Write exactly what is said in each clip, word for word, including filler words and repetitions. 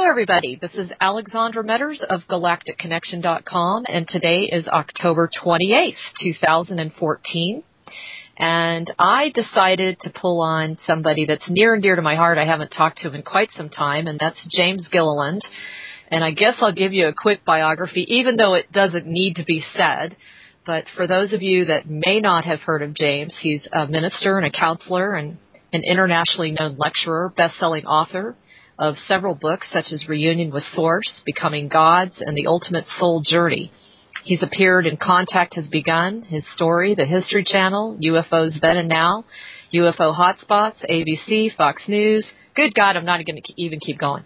everybody. This is Alexandra Metters of galactic connection dot com, and today is October twenty-eighth, two thousand fourteen. And I decided to pull on somebody that's near and dear to my heart. I haven't talked to him in quite some time, and that's James Gilliland. And I guess I'll give you a quick biography, even though it doesn't need to be said. But for those of you that may not have heard of James, he's a minister and a counselor and an internationally known lecturer, best-selling author of several books such as Reunion with Source, Becoming Gods, and The Ultimate Soul Journey. He's appeared in Contact Has Begun, His Story, The History Channel, U F Os Then and Now, U F O Hotspots, A B C, Fox News. Good God, I'm not going to even keep going.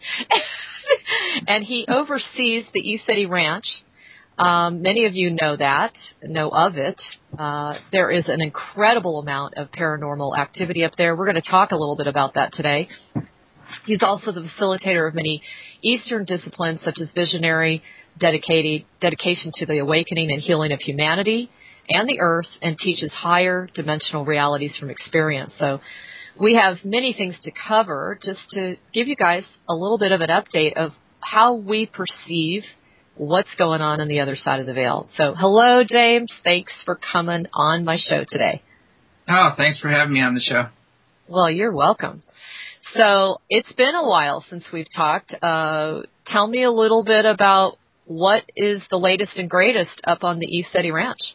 And he oversees the E-City Ranch. Um, many of you know that, know of it. Uh, there is an incredible amount of paranormal activity up there. We're going to talk a little bit about that today. He's also the facilitator of many Eastern disciplines such as visionary, dedicated, dedication to the awakening and healing of humanity and the earth, and teaches higher dimensional realities from experience. So we have many things to cover, just to give you guys a little bit of an update of how we perceive what's going on on the other side of the veil. So hello, James. Thanks for coming on my show today. Oh, thanks for having me on the show. Well, you're welcome. So it's been a while since we've talked. Uh, tell me a little bit about what is the latest and greatest up on the E-City Ranch.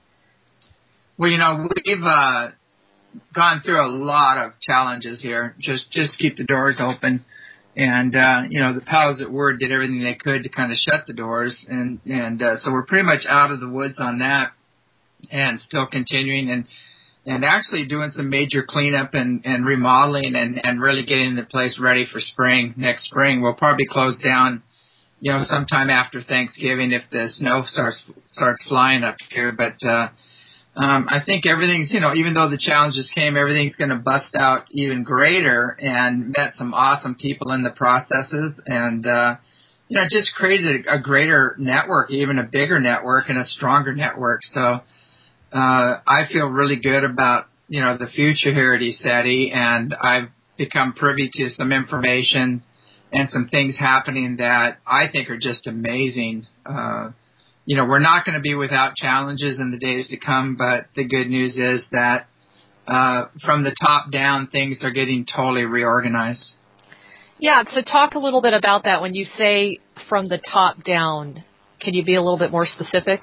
Well, you know, we've uh, gone through a lot of challenges here. Just just keep the doors open. And, uh, you know, the powers at Word did everything they could to kind of shut the doors. And, and uh, so we're pretty much out of the woods on that and still continuing. And And actually doing some major cleanup and, and remodeling and, and really getting the place ready for spring, next spring. We'll probably close down, you know, sometime after Thanksgiving if the snow starts starts flying up here. But uh, um, I think everything's, you know, even though the challenges came, everything's going to bust out even greater, and met some awesome people in the processes, and, uh, you know, just created a, a greater network, even a bigger network and a stronger network. So Uh, I feel really good about, you know, the future here at E-City, and I've become privy to some information and some things happening that I think are just amazing. Uh, you know, we're not going to be without challenges in the days to come, but the good news is that uh, from the top down, things are getting totally reorganized. Yeah, so talk a little bit about that. When you say from the top down, can you be a little bit more specific?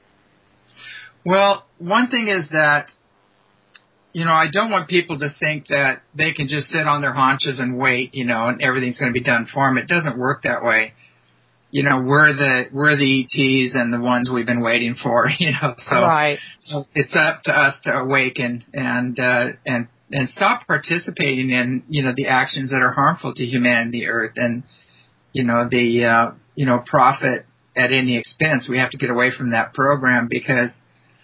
Well, one thing is that, you know, I don't want people to think that they can just sit on their haunches and wait, you know, and everything's going to be done for them. It doesn't work that way. You know, we're the we're the E Ts and the ones we've been waiting for, you know. So, right. so it's up to us to awaken and uh, and and stop participating in, you know, the actions that are harmful to humanity and the earth, and, you know, the uh, you know profit at any expense. We have to get away from that program, because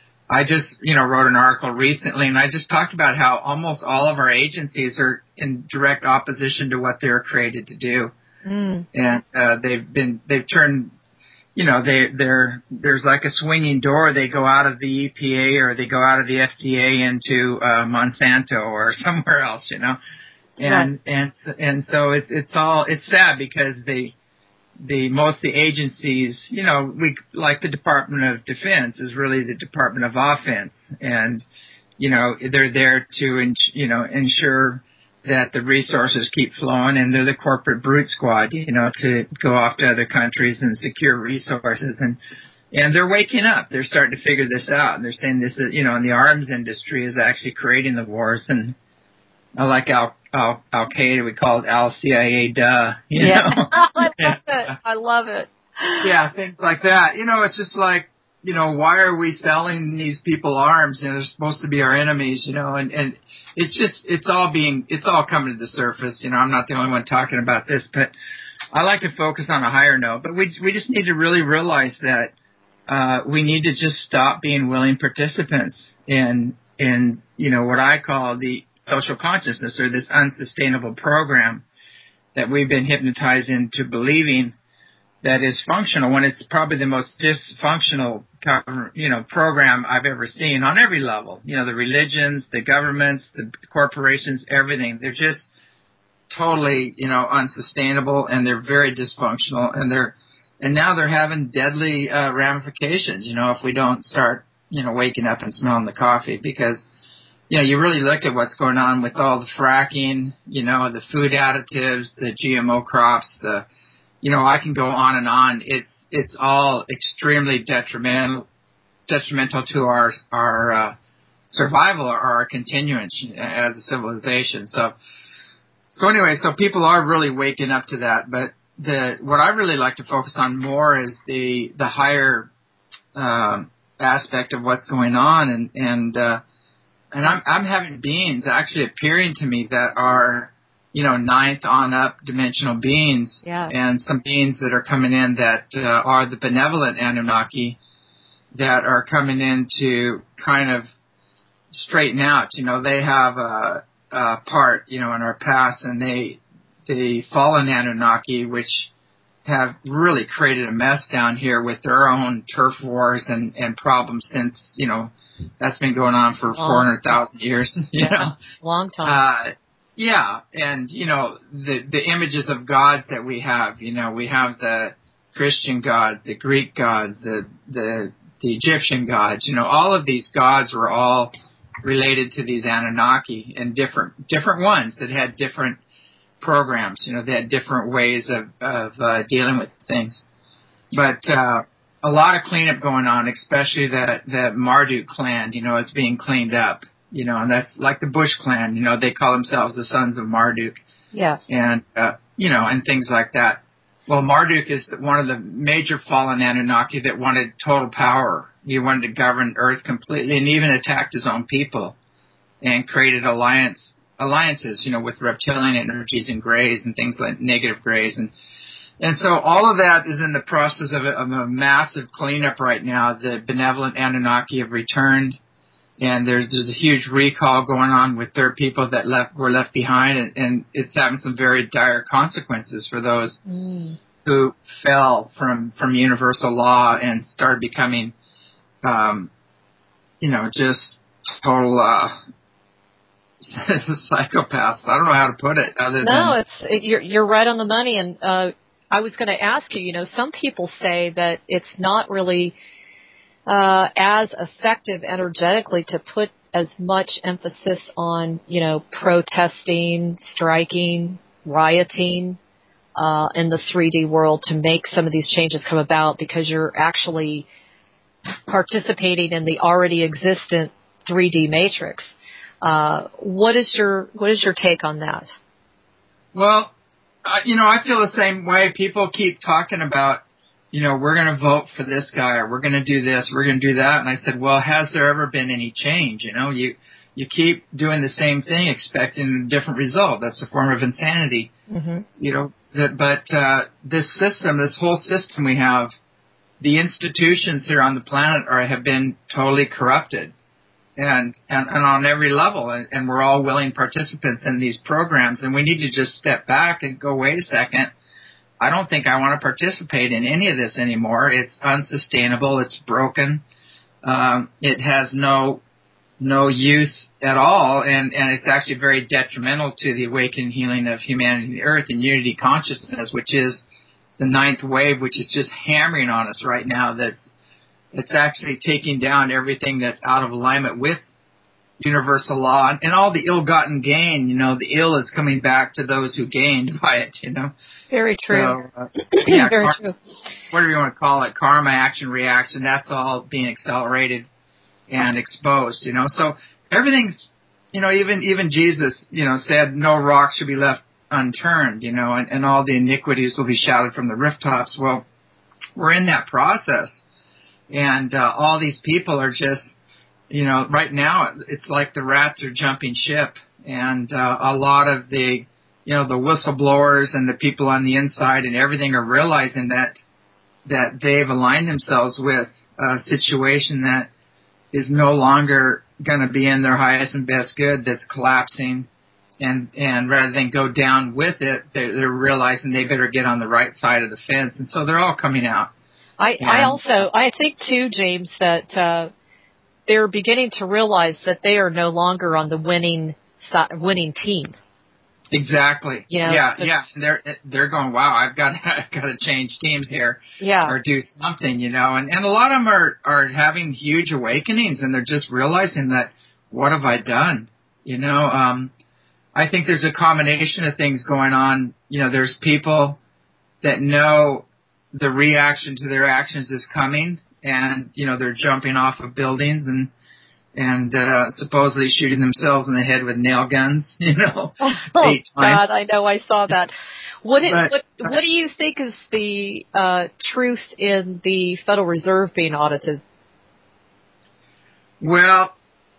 I just, you know, wrote an article recently, and I just talked about how almost all of our agencies are in direct opposition to what they were created to do. Mm. And uh, they've been, they've turned, you know, they, they're, there's like a swinging door. They go out of the E P A or they go out of the F D A into uh, Monsanto or somewhere else, you know. And, right. and, and so it's, it's all, it's sad, because they, The most of the agencies, you know, we like the Department of Defense is really the Department of Offense, and, you know, they're there to, you know, ensure that the resources keep flowing, and they're the corporate brute squad, you know, to go off to other countries and secure resources, and and they're waking up. They're starting to figure this out, and they're saying this, you know, and the arms industry is actually creating the wars, and I like Al Al Al Qaeda. We call it Al C I A. Duh. You yeah, know? I love it. I love it. Yeah, things like that. You know, it's just like, you know, why are we selling these people arms? You know, they're supposed to be our enemies. You know, and and it's just it's all being it's all coming to the surface. You know, I'm not the only one talking about this, but I like to focus on a higher note. But we we just need to really realize that uh, we need to just stop being willing participants in in you know what I call the social consciousness, or this unsustainable program that we've been hypnotized into believing that is functional, when it's probably the most dysfunctional, you know, program I've ever seen on every level. You know, the religions, the governments, the corporations, everything. They're just totally, you know, unsustainable, and they're very dysfunctional, and they're, and now they're having deadly uh, ramifications, you know, if we don't start, you know, waking up and smelling the coffee, because, you know, you really look at what's going on with all the fracking, you know, the food additives, the G M O crops, the, you know, I can go on and on. It's, it's all extremely detrimental, detrimental to our, our, uh, survival or our continuance as a civilization. So, so anyway, so people are really waking up to that, but the, what I really like to focus on more is the, the higher, um, aspect of what's going on. And, and, uh, and I'm, I'm having beings actually appearing to me that are, you know, ninth on up dimensional beings, yeah. and some beings that are coming in that uh, are the benevolent Anunnaki that are coming in to kind of straighten out. You know, they have a, a part, you know, in our past, and they, the fallen Anunnaki, which have really created a mess down here with their own turf wars and, and problems since, you know, that's been going on for four hundred thousand years, you yeah, know. long time. Uh, yeah, and, you know, the, the images of gods that we have, you know, we have the Christian gods, the Greek gods, the, the, the Egyptian gods, you know, all of these gods were all related to these Anunnaki, and different, different ones that had different programs, you know, they had different ways of, of, uh, dealing with things. But, uh, a lot of cleanup going on, especially that, that Marduk clan, you know, is being cleaned up. You know, and that's like the Bush clan, you know, they call themselves the Sons of Marduk. Yeah. And, uh, you know, and things like that. Well, Marduk is one of the major fallen Anunnaki that wanted total power. He wanted to govern Earth completely, and even attacked his own people and created alliance, alliances, you know, with reptilian energies and grays and things like negative grays. And, and so all of that is in the process of a, of a massive cleanup right now. The benevolent Anunnaki have returned. And there's there's a huge recall going on with their people that left were left behind, and, and it's having some very dire consequences for those mm. who fell from, from universal law and started becoming, um, you know, just total uh, psychopaths. I don't know how to put it other no, than no, it's it, you're you're right on the money. And uh, I was going to ask you, you know, some people say that it's not really Uh, as effective energetically to put as much emphasis on, you know, protesting, striking, rioting, uh, in the three D world to make some of these changes come about, because you're actually participating in the already existent three D matrix. Uh, what is your, what is your take on that? Well, uh, you know, I feel the same way. People keep talking about, you know, we're going to vote for this guy, or we're going to do this, we're going to do that. And I said, well, has there ever been any change? You know, you, you keep doing the same thing, expecting a different result. That's a form of insanity. Mm-hmm. You know, that, but, uh, this system, this whole system we have, the institutions here on the planet are, have been totally corrupted, and, and, and on every level. And, and we're all willing participants in these programs, and we need to just step back and go, wait a second. I don't think I want to participate in any of this anymore. It's unsustainable. It's broken. Um, it has no no use at all, and, and it's actually very detrimental to the awakening healing of humanity and the earth and unity consciousness, which is the ninth wave, which is just hammering on us right now. That's it's actually taking down everything that's out of alignment with universal law, and, and all the ill-gotten gain. You know, the ill is coming back to those who gained by it, you know. Very true. So, uh, yeah, Very car- true. whatever you want to call it, karma, action, reaction, that's all being accelerated and exposed, you know. So everything's, you know, even even Jesus, you know, said no rock should be left unturned, you know, and, and all the iniquities will be shouted from the rooftops. Well, we're in that process, and uh, all these people are just, you know, right now it's like the rats are jumping ship, and uh, a lot of the, you know, the whistleblowers and the people on the inside and everything are realizing that that they've aligned themselves with a situation that is no longer going to be in their highest and best good, that's collapsing. And, and rather than go down with it, they're, they're realizing they better get on the right side of the fence. And so they're all coming out. I, and, I also, I think too, James, that, uh, they're beginning to realize that they are no longer on the winning, winning team. Exactly. You know, yeah, so, yeah. And they're they're going, wow, I've got I've got to change teams here, yeah, or do something, you know. And and a lot of them are are having huge awakenings, and they're just realizing that, what have I done? You know, um, I think there's a combination of things going on. You know, there's people that know the reaction to their actions is coming, and you know they're jumping off of buildings and. and uh, supposedly shooting themselves in the head with nail guns, you know, oh eight times. God, I know, I saw that. What it, But, what what do you think is the uh, truth in the Federal Reserve being audited? Well,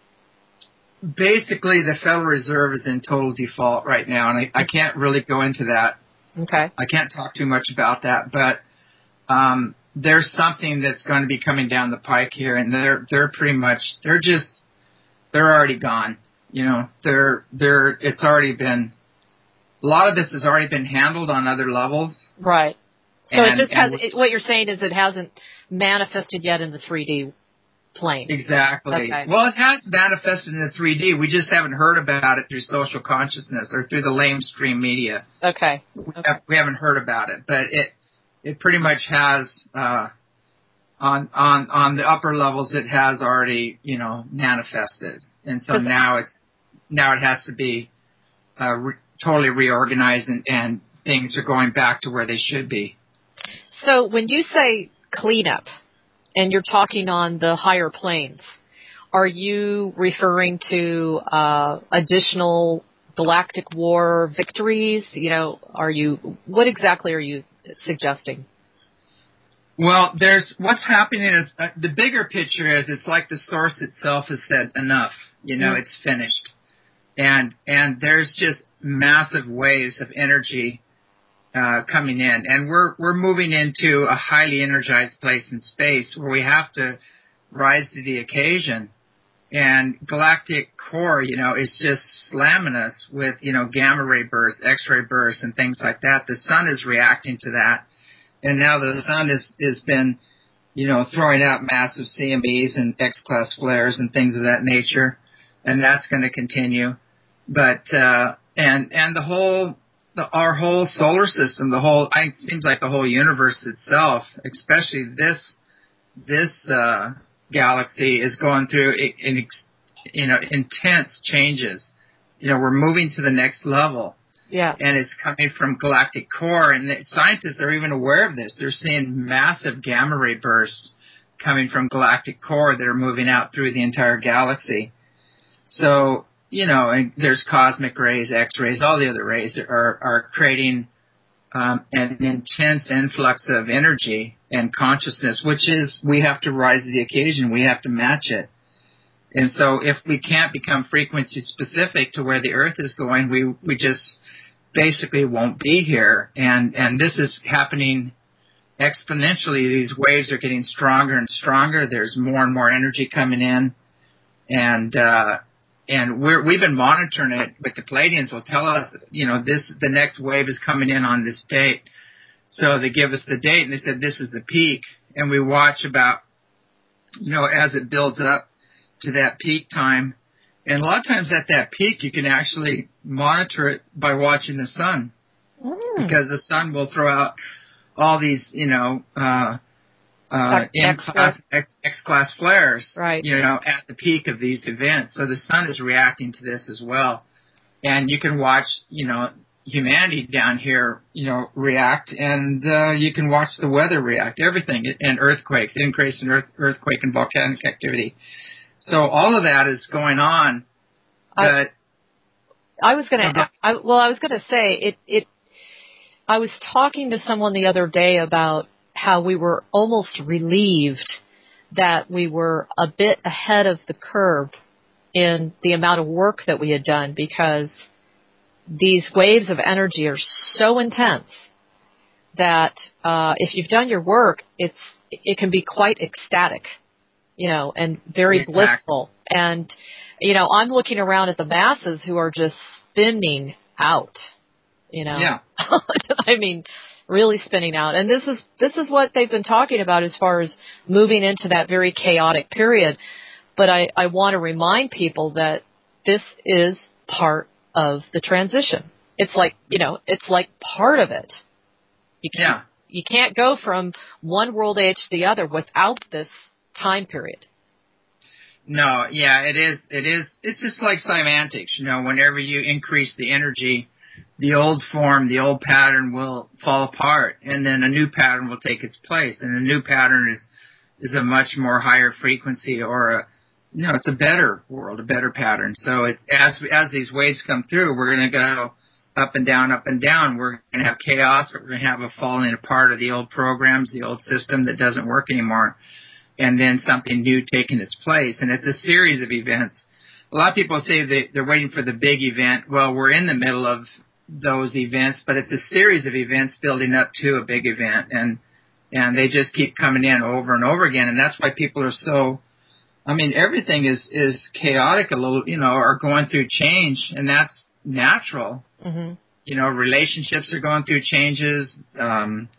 basically the Federal Reserve is in total default right now, and I, I can't really go into that. Okay. I can't talk too much about that, but um, there's something that's going to be coming down the pike here, and they're they're pretty much they're just they're already gone. You know, they're they're it's already been a lot of this has already been handled on other levels. Right. So and, it just has. and, It, what you're saying is it hasn't manifested yet in the three D plane. Exactly. Okay. Well, it has manifested in the three D. We just haven't heard about it through social consciousness or through the lamestream media. Okay. We, okay. have, we haven't heard about it, but it it pretty much has uh, on on on the upper levels. It has already you know manifested, and so now it's now it has to be uh, re- totally reorganized, and, and things are going back to where they should be. So when you say cleanup, and you're talking on the higher planes, are you referring to uh, additional galactic war victories? You know, are you, what exactly are you suggesting? Well, there's, what's happening is, uh, the bigger picture is it's like the source itself has said enough, you know, mm. it's finished. And, and there's just massive waves of energy Uh, coming in, and we're we're moving into a highly energized place in space where we have to rise to the occasion. And galactic core, you know, is just slamming us with you know gamma ray bursts, X-ray bursts, and things like that. The sun is reacting to that, and now the sun is has been, you know, throwing out massive C M Es and X-class flares and things of that nature, and that's going to continue. But uh, and and the whole The, our whole solar system, the whole, I, it seems like the whole universe itself, especially this, this, uh, galaxy is going through, in, you know, intense changes. You know, we're moving to the next level. Yeah. And it's coming from galactic core, and the scientists are even aware of this. They're seeing massive gamma ray bursts coming from galactic core that are moving out through the entire galaxy. So, you know, and there's cosmic rays, X-rays, all the other rays are, are creating um, an intense influx of energy and consciousness, which is we have to rise to the occasion. We have to match it. And so if we can't become frequency specific to where the Earth is going, we, we just basically won't be here. And, and this is happening exponentially. These waves are getting stronger and stronger. There's more and more energy coming in. And, uh, And we're, we've been monitoring it, but the Pleiadians will tell us, you know, this, the next wave is coming in on this date. So they give us the date, and they said this is the peak. And we watch about, you know, as it builds up to that peak time. And a lot of times at that peak, you can actually monitor it by watching the sun. Mm. Because the sun will throw out all these, you know, uh, Uh, X-class, X, X-class flares, right. you know, at the peak of these events. So the sun is reacting to this as well. And you can watch, you know, humanity down here, you know, react, and uh, you can watch the weather react, everything, and earthquakes, increase in earth, earthquake and volcanic activity. So all of that is going on. But I, I was going to, I, well, I was going to say, it, it, I was talking to someone the other day about how we were almost relieved that we were a bit ahead of the curve in the amount of work that we had done, because these waves of energy are so intense that uh, if you've done your work, it's it can be quite ecstatic, you know, and very exactly. blissful. And, you know, I'm looking around at the masses who are just spinning out, you know. Yeah. I mean, really spinning out. And this is this is what they've been talking about as far as moving into that very chaotic period. But I, I want to remind people that this is part of the transition. it's like, you know, it's like part of it. You can't, yeah. you can't go from one world age to the other without this time period. No, yeah, it is, it is, it's just like semantics, you know, whenever you increase the energy, the old form, the old pattern will fall apart, and then a new pattern will take its place, and the new pattern is, is a much more higher frequency, or a, you know, it's a better world, a better pattern. So it's, as, as these waves come through, we're going to go up and down, up and down. We're going to have chaos. We're going to have a falling apart of the old programs, the old system that doesn't work anymore, and then something new taking its place. And it's a series of events. A lot of people say they, they're waiting for the big event. Well, we're in the middle of those events, but it's a series of events building up to a big event, and and they just keep coming in over and over again. And that's why people are so, I mean, everything is is chaotic a little, you know, are going through change, and that's natural. Mm-hmm. You know, relationships are going through changes, um,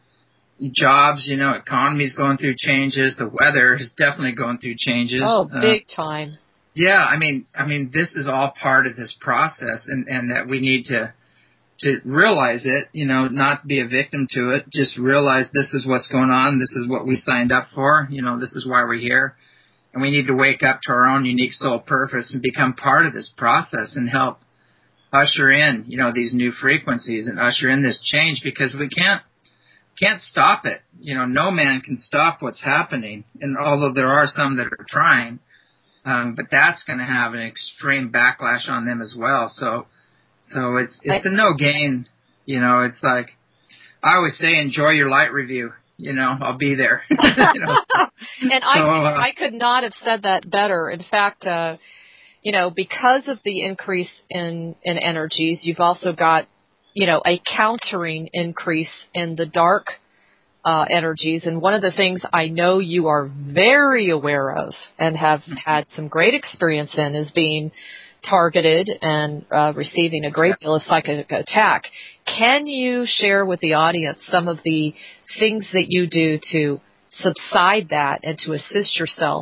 jobs, you know, economy's going through changes, the weather is definitely going through changes. Oh, big uh, time. Yeah, I mean, I mean, this is all part of this process, and, and that we need to to realize it, you know, not be a victim to it, just realize this is what's going on, this is what we signed up for, you know, this is why we're here, and we need to wake up to our own unique soul purpose and become part of this process and help usher in, you know, these new frequencies and usher in this change, because we can't can't stop it. You know, no man can stop what's happening, and although there are some that are trying, um, but that's going to have an extreme backlash on them as well. So, so it's it's a no gain. You know, it's like I always say, enjoy your light review. You know, I'll be there. you know? And so, I uh, I could not have said that better. In fact, uh, you know, because of the increase in in energies, you've also got, you know, a countering increase in the dark uh, energies. And one of the things I know you are very aware of and have had some great experience in is being targeted and uh, receiving a great deal of psychic attack. Can you share with the audience some of the things that you do to subside that and to assist yourself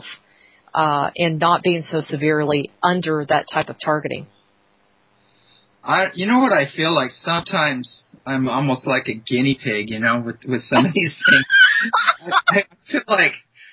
uh, in not being so severely under that type of targeting? I, you know what I feel like? Sometimes I'm almost like a guinea pig, you know, with, with some of these things. I, I feel like,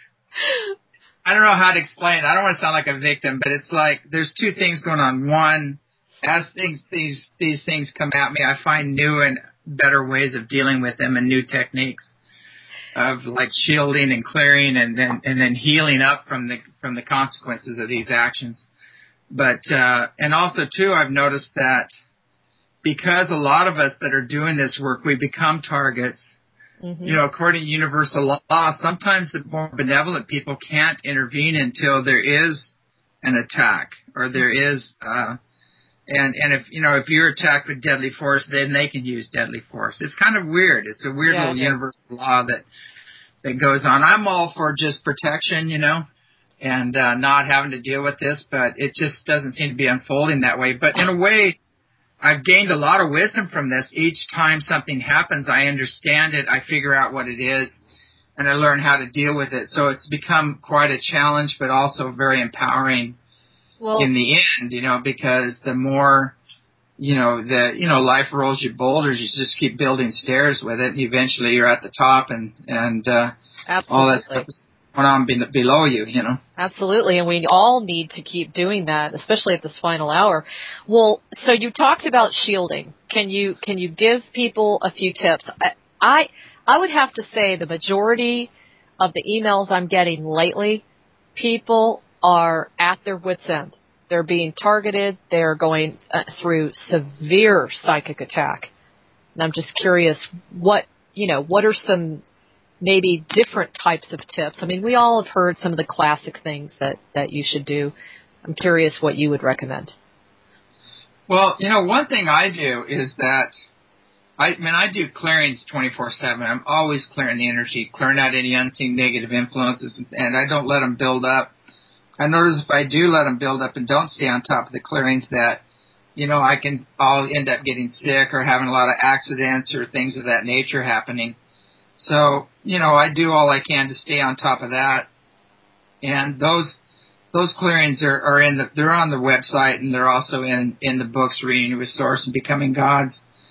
I don't know how to explain it. I don't want to sound like a victim, but it's like there's two things going on. One, as things, these, these things come at me, I find new and better ways of dealing with them and new techniques of like shielding and clearing and then, and then healing up from the, from the consequences of these actions. But, uh, and also too, I've noticed that because a lot of us that are doing this work, we become targets. Mm-hmm. You know, according to universal law, sometimes the more benevolent people can't intervene until there is an attack or there is, uh, and, and if, you know, if you're attacked with deadly force, then they can use deadly force. It's kind of weird. It's a weird yeah, little universal law that, that goes on. I'm all for just protection, you know, and, uh, not having to deal with this, but it just doesn't seem to be unfolding that way. But in a way, I've gained a lot of wisdom from this. Each time something happens, I understand it, I figure out what it is, and I learn how to deal with it. So it's become quite a challenge, but also very empowering well, in the end, you know, because the more, you know, the, you know, life rolls you boulders, you just keep building stairs with it, and eventually you're at the top, and, and, uh, Absolutely. all that stuff is going on be- below you, you know. Absolutely, and we all need to keep doing that, especially at this final hour. Well, so you talked about shielding. Can you can you give people a few tips? I I, I would have to say the majority of the emails I'm getting lately, people are at their wits' end. They're being targeted. They're going uh, through severe psychic attack. And I'm just curious, what you know, what are some maybe different types of tips? I mean, we all have heard some of the classic things that, that you should do. I'm curious what you would recommend. Well, you know, one thing I do is that, I, I mean, I do clearings twenty-four seven. I'm always clearing the energy, clearing out any unseen negative influences, and I don't let them build up. I notice if I do let them build up and don't stay on top of the clearings that, you know, I can, I'll end up getting sick or having a lot of accidents or things of that nature happening. So, you know, I do all I can to stay on top of that. And those those clearings are, are in the they're on the website, and they're also in, in the books, Reunion with Source and Becoming Gods.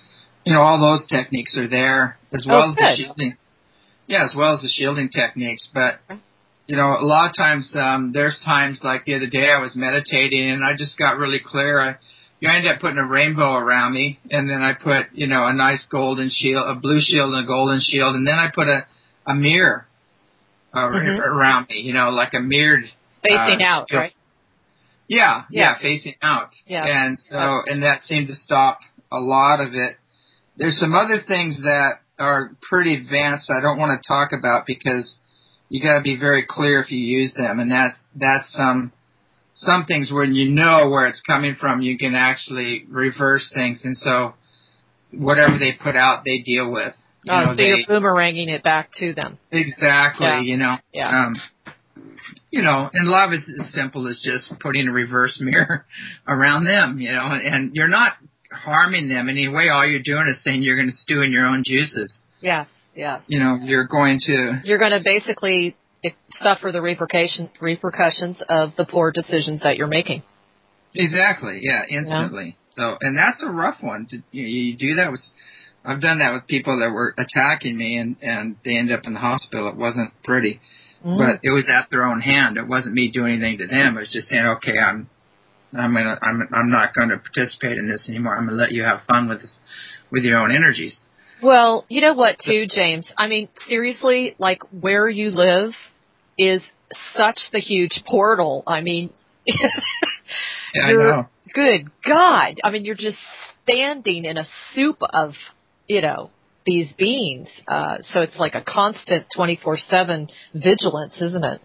you know, all those techniques are there as well oh, as good. the shielding. Yeah, as well as the shielding techniques. But, you know, a lot of times, um, there's times like the other day I was meditating and I just got really clear. I, you ended up putting a rainbow around me, and then I put, you know, a nice golden shield, a blue shield and a golden shield, and then I put a, a mirror uh, mm-hmm. around me, you know, like a mirrored. Facing uh, out, right? Yeah, yeah, yeah, facing out. Yeah. And so, and that seemed to stop a lot of it. There's some other things that are pretty advanced I don't want to talk about because you got to be very clear if you use them, and that's that's some some things when you know where it's coming from, you can actually reverse things, and so whatever they put out, they deal with. You oh, know, so they, you're boomeranging it back to them. Exactly. Yeah. You know. Yeah. Um, you know, and a lot of it's as simple as just putting a reverse mirror around them. You know, and you're not harming them in any way. All you're doing is saying you're going to stew in your own juices. Yes, yes. You know, you're going to... You're going to basically suffer the repercussion, repercussions of the poor decisions that you're making. Exactly, yeah, instantly. Yeah. So, and that's a rough one. To, you, you do that with... I've done that with people that were attacking me, and, and they ended up in the hospital. It wasn't pretty. Mm. But it was at their own hand. It wasn't me doing anything to them. It was just saying, okay, I'm... I'm gonna, I'm, I'm not going to participate in this anymore. I'm going to let you have fun with this, with your own energies. Well, you know what, too, James? I mean, seriously, like where you live is such the huge portal. I mean, yeah, you're, I know. Good God! I mean, you're just standing in a soup of, you know, these beings. Uh, so it's like a constant twenty-four seven vigilance, isn't it?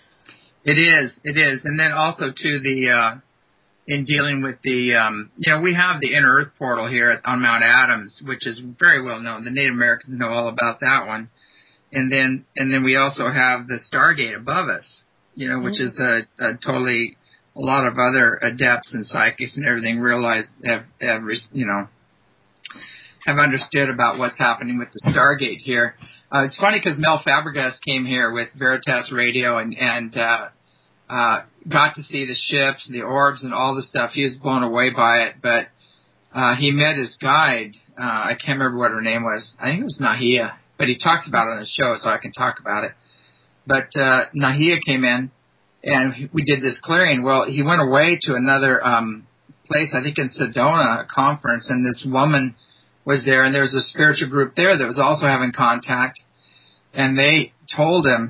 It is. It is, and then also to the. Uh, in dealing with the, um, you know, we have the Inner Earth Portal here at, on Mount Adams, which is very well known. The Native Americans know all about that one. And then, and then we also have the Stargate above us, you know, which mm-hmm. is a, a totally, a lot of other adepts and psychics and everything realize, have, have, you know, have understood about what's happening with the Stargate here. Uh, it's funny because Mel Fabregas came here with Veritas Radio and, and, uh, Uh, got to see the ships, the orbs, and all the stuff. He was blown away by it, but uh, he met his guide. Uh, I can't remember what her name was. I think it was Nahia, but he talks about it on his show, so I can talk about it. But uh, Nahia came in, and we did this clearing. Well, he went away to another um, place, I think in Sedona, a conference, and this woman was there, and there was a spiritual group there that was also having contact, and they told him,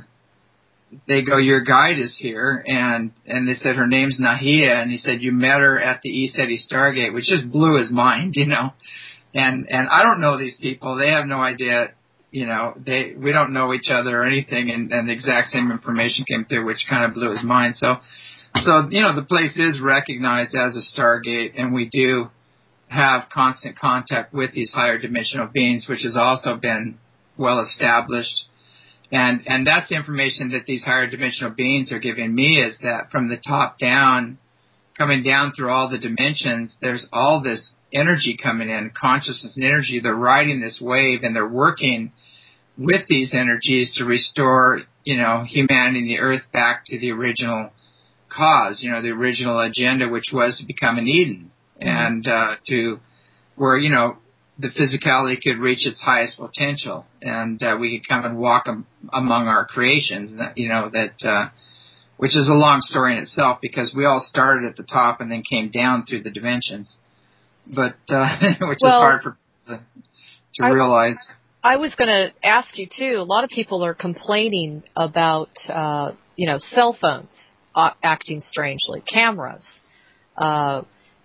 they go, your guide is here, and, and they said her name's Nahia, and he said, you met her at the ECETI Stargate, which just blew his mind, you know, and, and I don't know these people, they have no idea, you know, they, we don't know each other or anything, and, and the exact same information came through, which kind of blew his mind, so, so, you know, the place is recognized as a Stargate, and we do have constant contact with these higher dimensional beings, which has also been well established. And, and that's the information that these higher dimensional beings are giving me, is that from the top down, coming down through all the dimensions, there's all this energy coming in, consciousness and energy. They're riding this wave, and they're working with these energies to restore, you know, humanity and the earth back to the original cause, you know, the original agenda, which was to become an Eden, mm-hmm. and uh, to where, you know, the physicality could reach its highest potential, and uh, we could come and walk am- among our creations, that, you know, that, uh, which is a long story in itself, because we all started at the top and then came down through the dimensions, but, uh, which well, is hard for people to I, realize. I was going to ask you too, a lot of people are complaining about, uh, you know, cell phones uh, acting strangely, cameras, uh,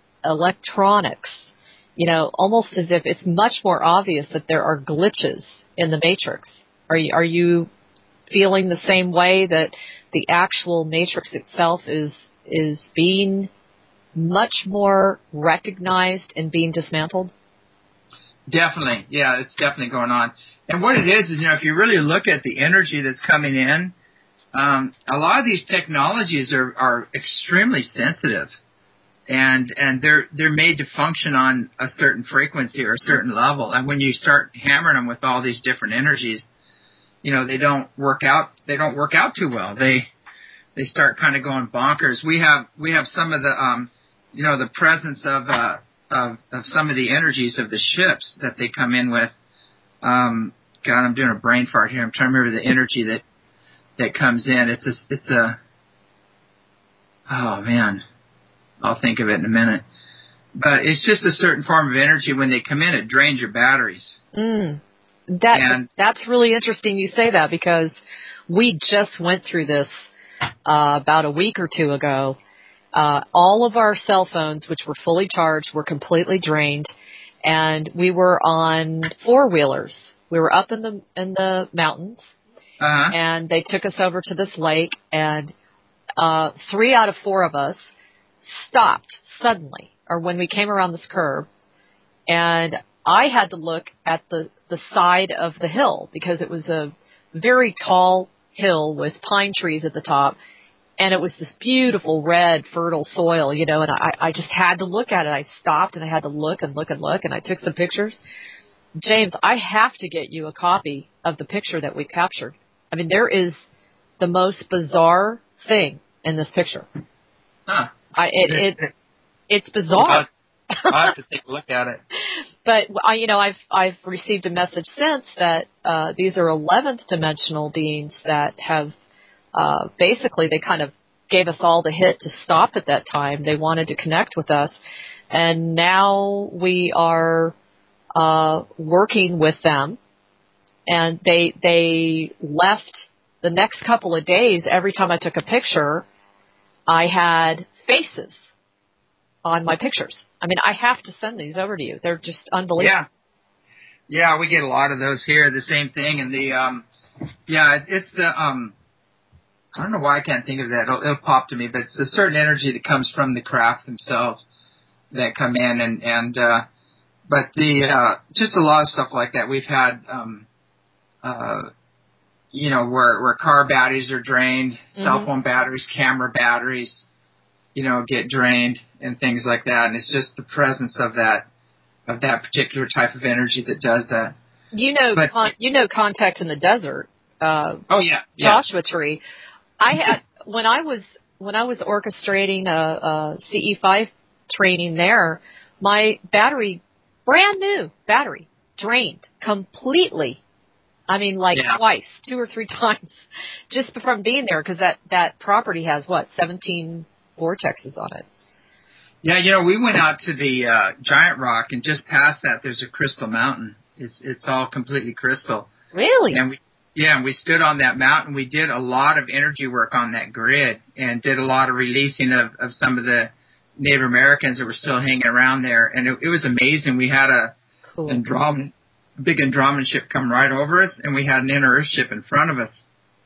electronics, you know, almost as if it's much more obvious that there are glitches in the matrix. Are you, are you feeling the same way, that the actual matrix itself is, is being much more recognized and being dismantled? Definitely. Yeah, it's definitely going on. And what it is, is, you know, if you really look at the energy that's coming in, um, a lot of these technologies are, are extremely sensitive. And, and they're, they're made to function on a certain frequency or a certain level. And when you start hammering them with all these different energies, you know, they don't work out, they don't work out too well. They, they start kind of going bonkers. We have, we have some of the, um, you know, the presence of, uh, of, of some of the energies of the ships that they come in with. Um, God, I'm doing a brain fart here. I'm trying to remember the energy that, that comes in. It's a, it's a, oh man, I'll think of it in a minute. But it's just a certain form of energy. When they come in, it drains your batteries. Mm. That and, that's really interesting you say that, because we just went through this uh, about a week or two ago. Uh, all of our cell phones, which were fully charged, were completely drained, and we were on four wheelers. We were up in the in the mountains, uh-huh. and they took us over to this lake, and uh, three out of four of us stopped suddenly, or when we came around this curve, and I had to look at the, the side of the hill, because it was a very tall hill with pine trees at the top, and it was this beautiful red fertile soil, you know, and I, I just had to look at it. I stopped and I had to look and look and look, and I took some pictures. James, I have to get you a copy of the picture that we captured. I mean, there is the most bizarre thing in this picture. Huh. I, it, it, it's bizarre. I'll have to take a look at it. But I, you know, I've I've received a message since that uh, these are eleventh dimensional beings that have uh, basically they kind of gave us all the hit to stop at that time. They wanted to connect with us, and now we are uh, working with them. And they they left the next couple of days. Every time I took a picture, I had faces on my pictures. I mean, I have to send these over to you. They're just unbelievable. Yeah. Yeah, we get a lot of those here, the same thing. And the, um, yeah, it, it's the, um, I don't know why I can't think of that. It'll, it'll pop to me, but it's a certain energy that comes from the craft themselves that come in. And, and, uh, but the, uh, just a lot of stuff like that. We've had, um, uh, you know, where, where car batteries are drained, mm-hmm. cell phone batteries, camera batteries, you know, get drained and things like that. And it's just the presence of that, of that particular type of energy that does that. You know, but, con- you know, Contact in the Desert. Uh, oh yeah, yeah. Joshua Tree. I had, when I was, when I was orchestrating a, a C E five training there, my battery, brand new battery, drained completely. I mean, like yeah. twice, two or three times, just from being there, because that, that property has, what, seventeen vortexes on it. Yeah, you know, we went out to the uh, Giant Rock, and just past that, there's a crystal mountain. It's it's all completely crystal. Really? And we, yeah, and we stood on that mountain. We did a lot of energy work on that grid, and did a lot of releasing of, of some of the Native Americans that were still hanging around there. And it, it was amazing. We had a cool. Andromedan, big Andromedan ship come right over us, and we had an inner Earth ship in front of us.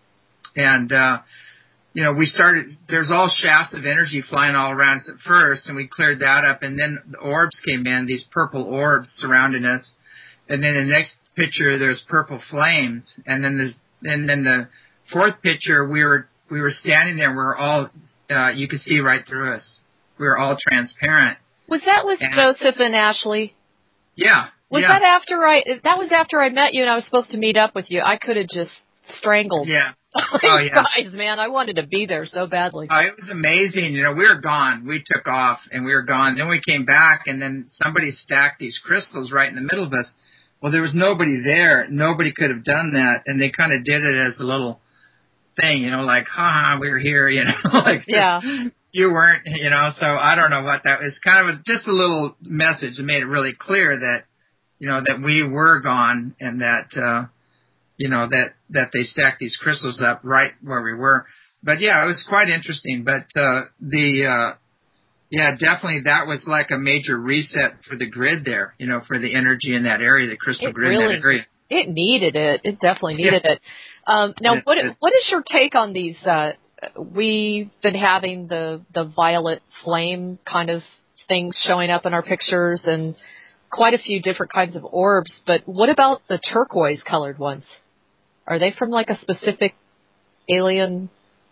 And, uh, you know, we started, there's all shafts of energy flying all around us at first, and we cleared that up, and then the orbs came in, these purple orbs surrounding us. And then the next picture, there's purple flames. And then the, and then the fourth picture, we were, we were standing there, we were all, uh, you could see right through us. We were all transparent. Was that with and, Joseph and Ashley? Yeah. Was yeah. that after I, that was after I met you and I was supposed to meet up with you. I could have just strangled. Yeah. Oh, yeah. guys, man, I wanted to be there so badly. Uh, it was amazing. You know, we were gone. We took off and we were gone. Then we came back, and then somebody stacked these crystals right in the middle of us. Well, there was nobody there. Nobody could have done that. And they kind of did it as a little thing, you know, like, ha, we were here, you know, like, yeah. You weren't, you know, so I don't know what that was. Kind of a, just a little message that made it really clear that, you know, that we were gone, and that, uh, you know, that, that they stacked these crystals up right where we were. But yeah, it was quite interesting. But, uh, the, uh, yeah, definitely that was like a major reset for the grid there, you know, for the energy in that area, the crystal it grid really, in that area. It needed it. It definitely needed yeah. it. Um, now, it, what, it, what is your take on these, uh, we've been having the, the violet flame kind of things showing up in our pictures, and quite a few different kinds of orbs, but what about the turquoise colored ones? Are they from like a specific alien?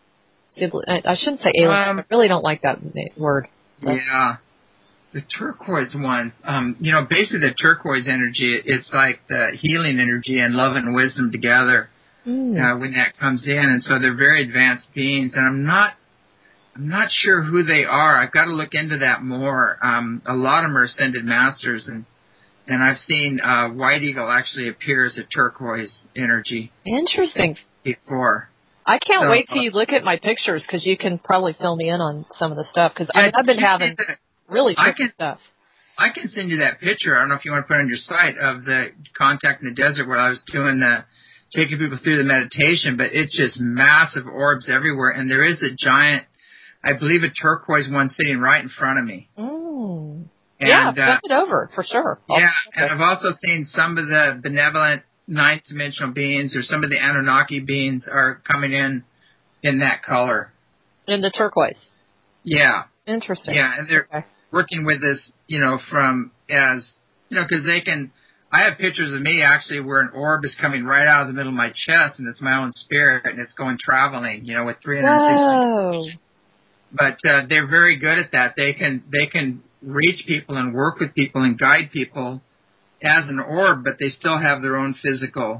I shouldn't say alien. Um, I really don't like that word. But. Yeah. The turquoise ones, um, you know, basically the turquoise energy, it's like the healing energy and love and wisdom together mm. uh, when that comes in. And so they're very advanced beings. And I'm not I'm not sure who they are. I've got to look into that more. Um, a lot of them are ascended masters, and and I've seen uh, White Eagle actually appear as a turquoise energy. Interesting. Before. I can't so, wait till you look at my pictures because you can probably fill me in on some of the stuff. Because yeah, I mean, I've been having really tricky I can, stuff. I can send you that picture. I don't know if you want to put it on your site of the contact in the desert where I was doing the taking people through the meditation, but it's just massive orbs everywhere, and there is a giant, I believe, a turquoise one sitting right in front of me. Mm. And, yeah, send uh, it over for sure. I'll yeah, and I've also seen some of the benevolent ninth dimensional beings or some of the Anunnaki beings are coming in in that color. In the turquoise. Yeah. Interesting. Yeah, and they're okay. working with this, you know, from as, you know, because they can, I have pictures of me actually where an orb is coming right out of the middle of my chest, and it's my own spirit, and it's going traveling, you know, with three hundred sixty. Whoa. But uh, they're very good at that. They can they can reach people and work with people and guide people as an orb, but they still have their own physical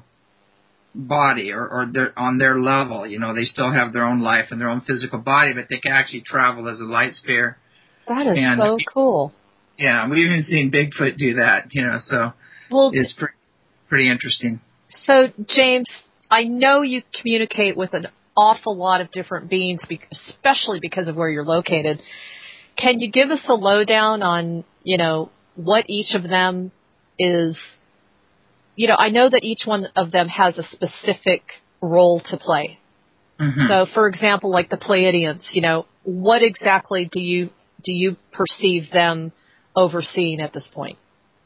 body or, or they're on their level. You know, they still have their own life and their own physical body, but they can actually travel as a light sphere. That is and, so cool. Yeah, we've even seen Bigfoot do that, you know, so well, it's pretty, pretty interesting. So, James, I know you communicate with an awful lot of different beings, especially because of where you're located. Can you give us a lowdown on, you know, what each of them is? You know, I know that each one of them has a specific role to play. Mm-hmm. So, for example, like the Pleiadians, you know, what exactly do you do you perceive them overseeing at this point?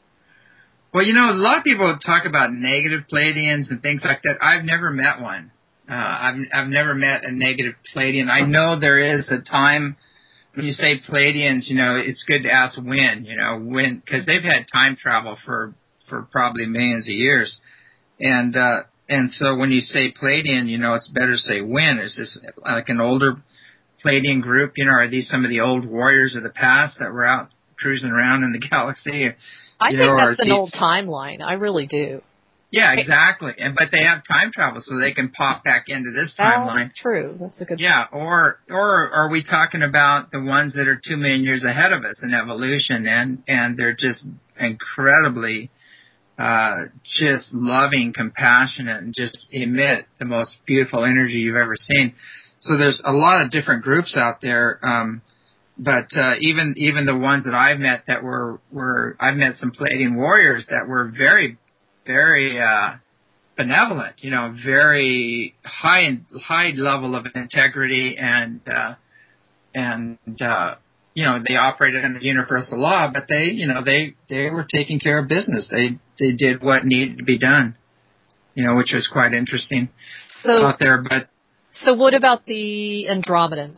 Well, you know, a lot of people talk about negative Pleiadians and things like that. I've never met one. Uh, I've I've never met a negative Pleiadian. I know there is a time when you say Pleiadians, you know, it's good to ask when, you know, when, because they've had time travel for for probably millions of years, and uh, and so when you say Pleiadian, you know, it's better to say when. Is this like an older Pleiadian group? You know, are these some of the old warriors of the past that were out cruising around in the galaxy? I you think know, that's an these, old timeline. I really do. Yeah, exactly. And but they have time travel, so they can pop back into this timeline. That's true. That's a good. Yeah, point. or or are we talking about the ones that are two million years ahead of us in evolution, and and they're just incredibly, uh, just loving, compassionate, and just emit the most beautiful energy you've ever seen. So there's a lot of different groups out there. Um, But uh, even even the ones that I've met that were were I've met some Pleiadian warriors that were very very uh, benevolent, you know, very high high level of integrity, and uh, and uh, you know, they operated under universal law, but they you know they they were taking care of business. They they did what needed to be done, you know, which was quite interesting so, out there. But so what about the Andromedans?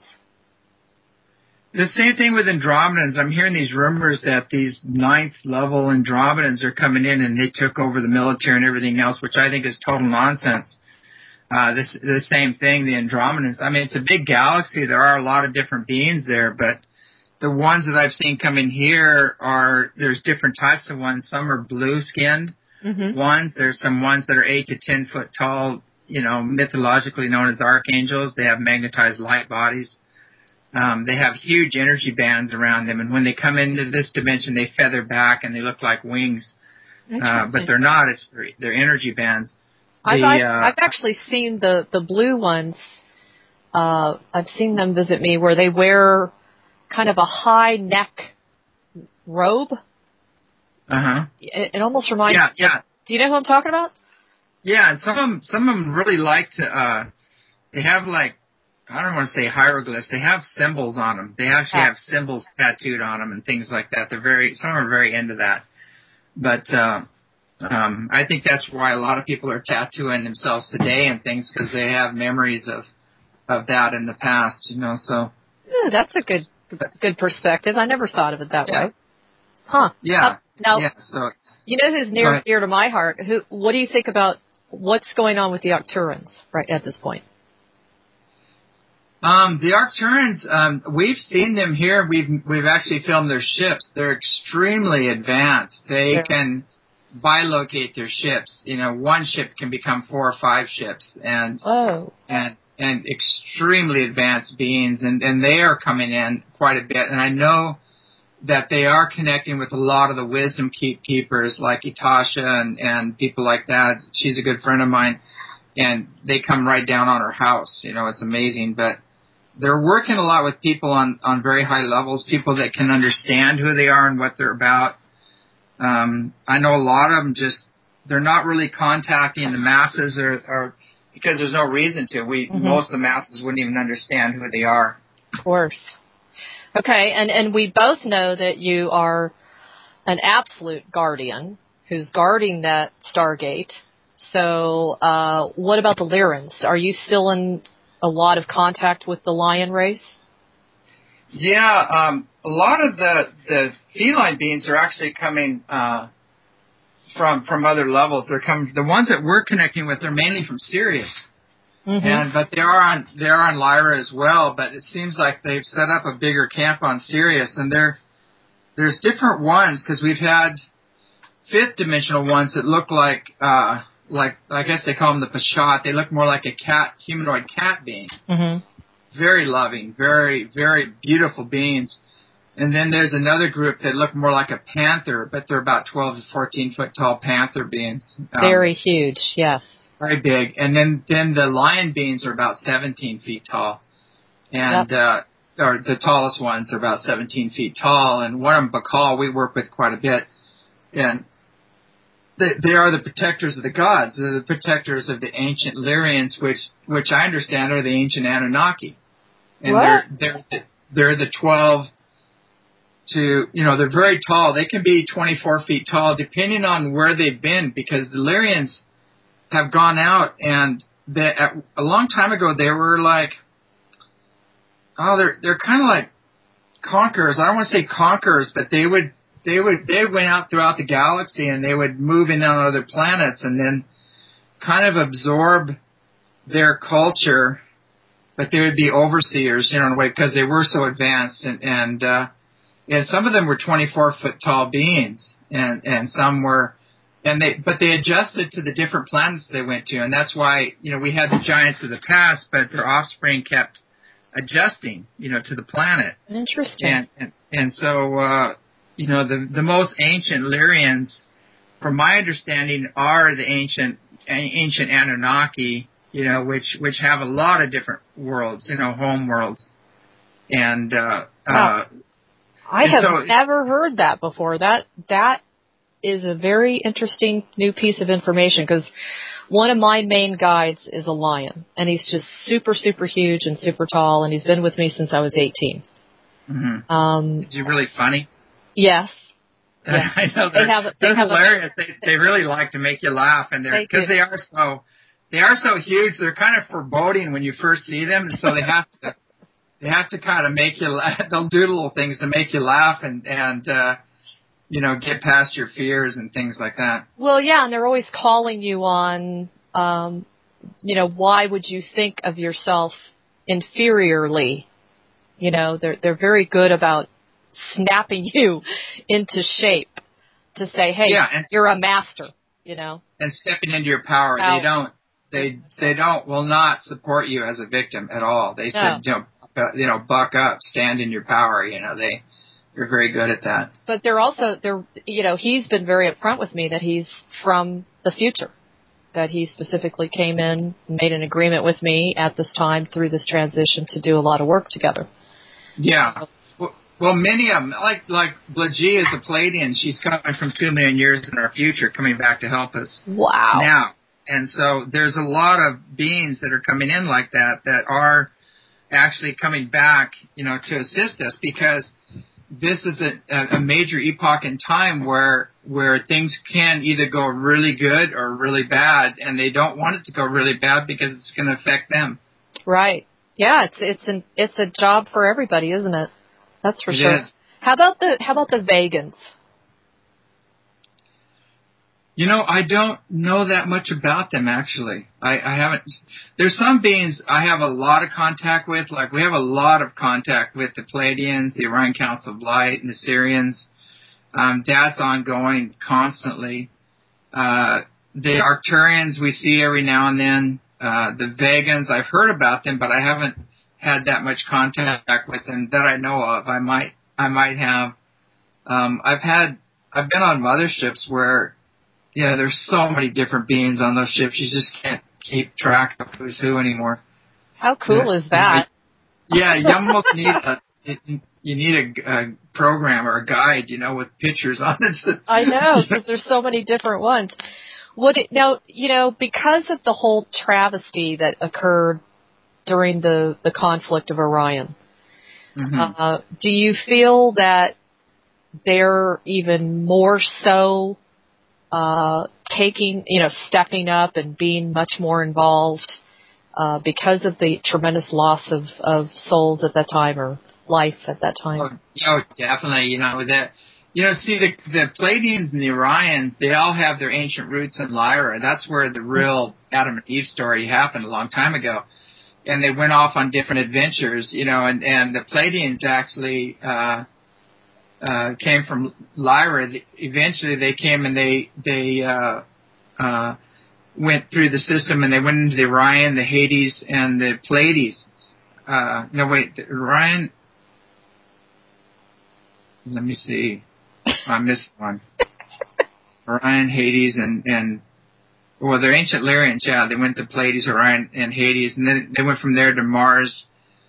The same thing with Andromedans. I'm hearing these rumors that these ninth level Andromedans are coming in and they took over the military and everything else, which I think is total nonsense. Uh, this, the same thing, the Andromedans. I mean, it's a big galaxy. There are a lot of different beings there, but the ones that I've seen coming here are, there's different types of ones. Some are blue skinned mm-hmm. ones. There's some ones that are eight to ten foot tall, you know, mythologically known as archangels. They have magnetized light bodies. Um, they have huge energy bands around them, and when they come into this dimension, they feather back and they look like wings. Uh, but they're not. It's they're energy bands. I've, the, I've, uh, I've actually seen the, the blue ones. Uh, I've seen them visit me where they wear kind of a high neck robe. Uh-huh. It, it almost reminds yeah, me. Yeah, Do you know who I'm talking about? Yeah, and some of them, some of them really like to, uh, they have like, I don't want to say hieroglyphs. They have symbols on them. They actually have symbols tattooed on them and things like that. They're very, some are very into that. But, uh, um, I think that's why a lot of people are tattooing themselves today and things, because they have memories of, of that in the past, you know, so. Ooh, that's a good, good perspective. I never thought of it that yeah. way. Huh. Yeah. Uh, now, yeah, so. You know who's near and dear to my heart? Who, what do you think about what's going on with the Arcturans right at this point? Um, the Arcturans, um, we've seen them here. We've we've actually filmed their ships. They're extremely advanced. They yeah. can bilocate their ships. You know, one ship can become four or five ships, and oh. and and extremely advanced beings, and, and they are coming in quite a bit. And I know that they are connecting with a lot of the wisdom keep keepers like Itasha and, and people like that. She's a good friend of mine, and they come right down on her house. You know, it's amazing. But they're working a lot with people on, on very high levels, people that can understand who they are and what they're about. Um, I know a lot of them just, they're not really contacting the masses or, or because there's no reason to. We, mm-hmm. Most of the masses wouldn't even understand who they are. Of course. Okay, and, and we both know that you are an absolute guardian who's guarding that Stargate. So, uh, what about the Lyrans? Are you still in a lot of contact with the lion race? Yeah, um, a lot of the, the feline beings are actually coming, uh, from, from other levels. They're coming, the ones that we're connecting with are mainly from Sirius. Mm-hmm. And, but they are on, they are on Lyra as well, but it seems like they've set up a bigger camp on Sirius, and there, there's different ones, cause we've had fifth dimensional ones that look like, uh, like, I guess they call them the Pashat. They look more like a cat, humanoid cat being. Mm-hmm. Very loving, very, very beautiful beings. And then there's another group that look more like a panther, but they're about twelve to fourteen foot tall panther beings. Um, very huge, yes. Very big. And then, then the lion beings are about seventeen feet tall. And, yep. uh, or the tallest ones are about seventeen feet tall. And one of them, Bakal, we work with quite a bit. And they, they are the protectors of the gods. They're the protectors of the ancient Lyrians, which, which I understand are the ancient Anunnaki. And what? they're, they're, the, they're the twelve to, you know, they're very tall. They can be twenty-four feet tall depending on where they've been, because the Lyrians have gone out, and they, at, a long time ago they were like, oh, they're, they're kind of like conquerors. I don't want to say conquerors, but they would, they would, they went out throughout the galaxy, and they would move in on other planets and then kind of absorb their culture, but they would be overseers, you know, in a way, because they were so advanced, and, and, uh, and some of them were twenty-four foot tall beings, and, and some were, and they, but they adjusted to the different planets they went to, and that's why, you know, we had the giants of the past, but their offspring kept adjusting, you know, to the planet. Interesting. And, and, and so, uh, you know, the, the most ancient Lyrians, from my understanding, are the ancient, ancient Anunnaki, you know, which, which have a lot of different worlds, you know, home worlds. And, uh, wow. uh, I and have so, never heard that before. That, that is a very interesting new piece of information, because one of my main guides is a lion, and he's just super, super huge and super tall, and he's been with me since I was eighteen. Mm-hmm. Um, is he really funny? Yes. Yeah. I know they're, they have, they they're have hilarious. A, they they really like to make you laugh, and they're because they, they are so they are so huge. They're kind of foreboding when you first see them, and so they have to they have to kind of make you laugh. They'll do little things to make you laugh, and and uh, you know, get past your fears and things like that. Well, yeah, and they're always calling you on, um, you know, why would you think of yourself inferiorly? You know, they're they're very good about snapping you into shape to say, hey, yeah, and, you're a master, you know. And stepping into your power. power. They don't, they, they don't, will not support you as a victim at all. They no. said, you know, uh, you know, buck up, stand in your power. You know, they, they're very good at that. But they're also, they're, you know, he's been very upfront with me that he's from the future, that he specifically came in, made an agreement with me at this time through this transition to do a lot of work together. Yeah. So, well, many of them, like like Blaji is a Pleiadian. She's coming from two million years in our future, coming back to help us. Wow. Now, and so there's a lot of beings that are coming in like that that are actually coming back, you know, to assist us, because this is a, a major epoch in time where where things can either go really good or really bad, and they don't want it to go really bad because it's going to affect them. Right. Yeah, it's it's an it's a job for everybody, isn't it? That's for it sure. Is. How about the how about the Vegans? You know, I don't know that much about them, actually. I, I haven't. There's some beings I have a lot of contact with. Like, we have a lot of contact with the Pleiadians, the Orion Council of Light, and the Sirians. Um, that's ongoing constantly. Uh, the Arcturians we see every now and then. uh, the Vegans. I've heard about them, but I haven't had that much contact with them that I know of. I might, I might have. Um, I've had, I've been on motherships where, yeah, there's so many different beings on those ships. You just can't keep track of who's who anymore. How cool yeah, is that? Yeah, you almost need a, you need a, a program or a guide, you know, with pictures on it. I know, because there's so many different ones. Would it, now, you know, because of the whole travesty that occurred during the, the conflict of Orion, mm-hmm. uh, do you feel that they're even more so uh, taking, you know, stepping up and being much more involved uh, because of the tremendous loss of, of souls at that time or life at that time? Oh, oh definitely. You know, that, you know, see, the, the Pleiadians and the Orions, they all have their ancient roots in Lyra. That's where the real Adam and Eve story happened a long time ago. And they went off on different adventures, you know, and, and the Pleiadians actually uh, uh, came from Lyra. Eventually they came and they, they uh, uh, went through the system and they went into the Orion, the Hades, and the Pleiades. Uh, no, wait, the Orion... Let me see. I missed one. Orion, Hades, and, and, well, they're ancient Lyrians, yeah. They went to Pleiades, Orion, and Hades, and then they went from there to Mars,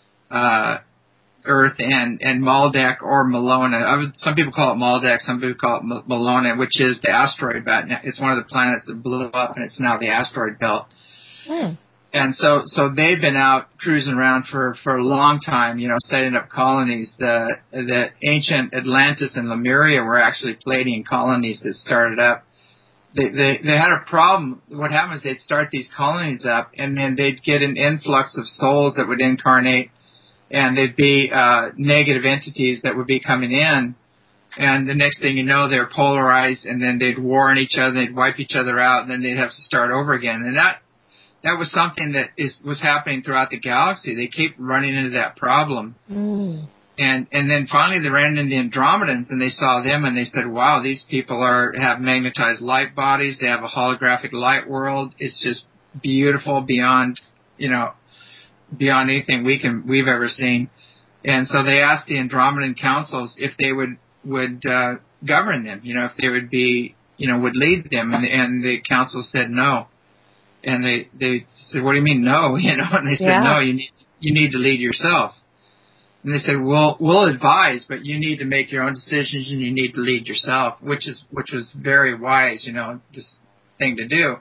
uh, Earth, and, and Maldek or Malona. I would, some people call it Maldek, some people call it M- Malona, which is the asteroid belt. It's one of the planets that blew up, and it's now the asteroid belt. Hmm. And so, so they've been out cruising around for, for a long time, you know, setting up colonies. The, the ancient Atlantis and Lemuria were actually Pleiadian colonies that started up. They, they, they had a problem. What happened is they'd start these colonies up and then they'd get an influx of souls that would incarnate and they'd be, uh, negative entities that would be coming in. And the next thing you know, they're polarized and then they'd war on each other, they'd wipe each other out, and then they'd have to start over again. And that, That was something that is was happening throughout the galaxy. They keep running into that problem. Mm. And and then finally they ran into the Andromedans and they saw them and they said, wow, these people are have magnetized light bodies. They have a holographic light world. It's just beautiful beyond, you know, beyond anything we can we've ever seen. And so they asked the Andromedan councils if they would would uh, govern them, you know, if they would be, you know, would lead them. And, and the council said no. And they, they said, what do you mean no? You know, and they said, yeah. no, you need, you need to lead yourself. And they said, well, we'll advise, but you need to make your own decisions and you need to lead yourself, which is, which was very wise, you know, this thing to do.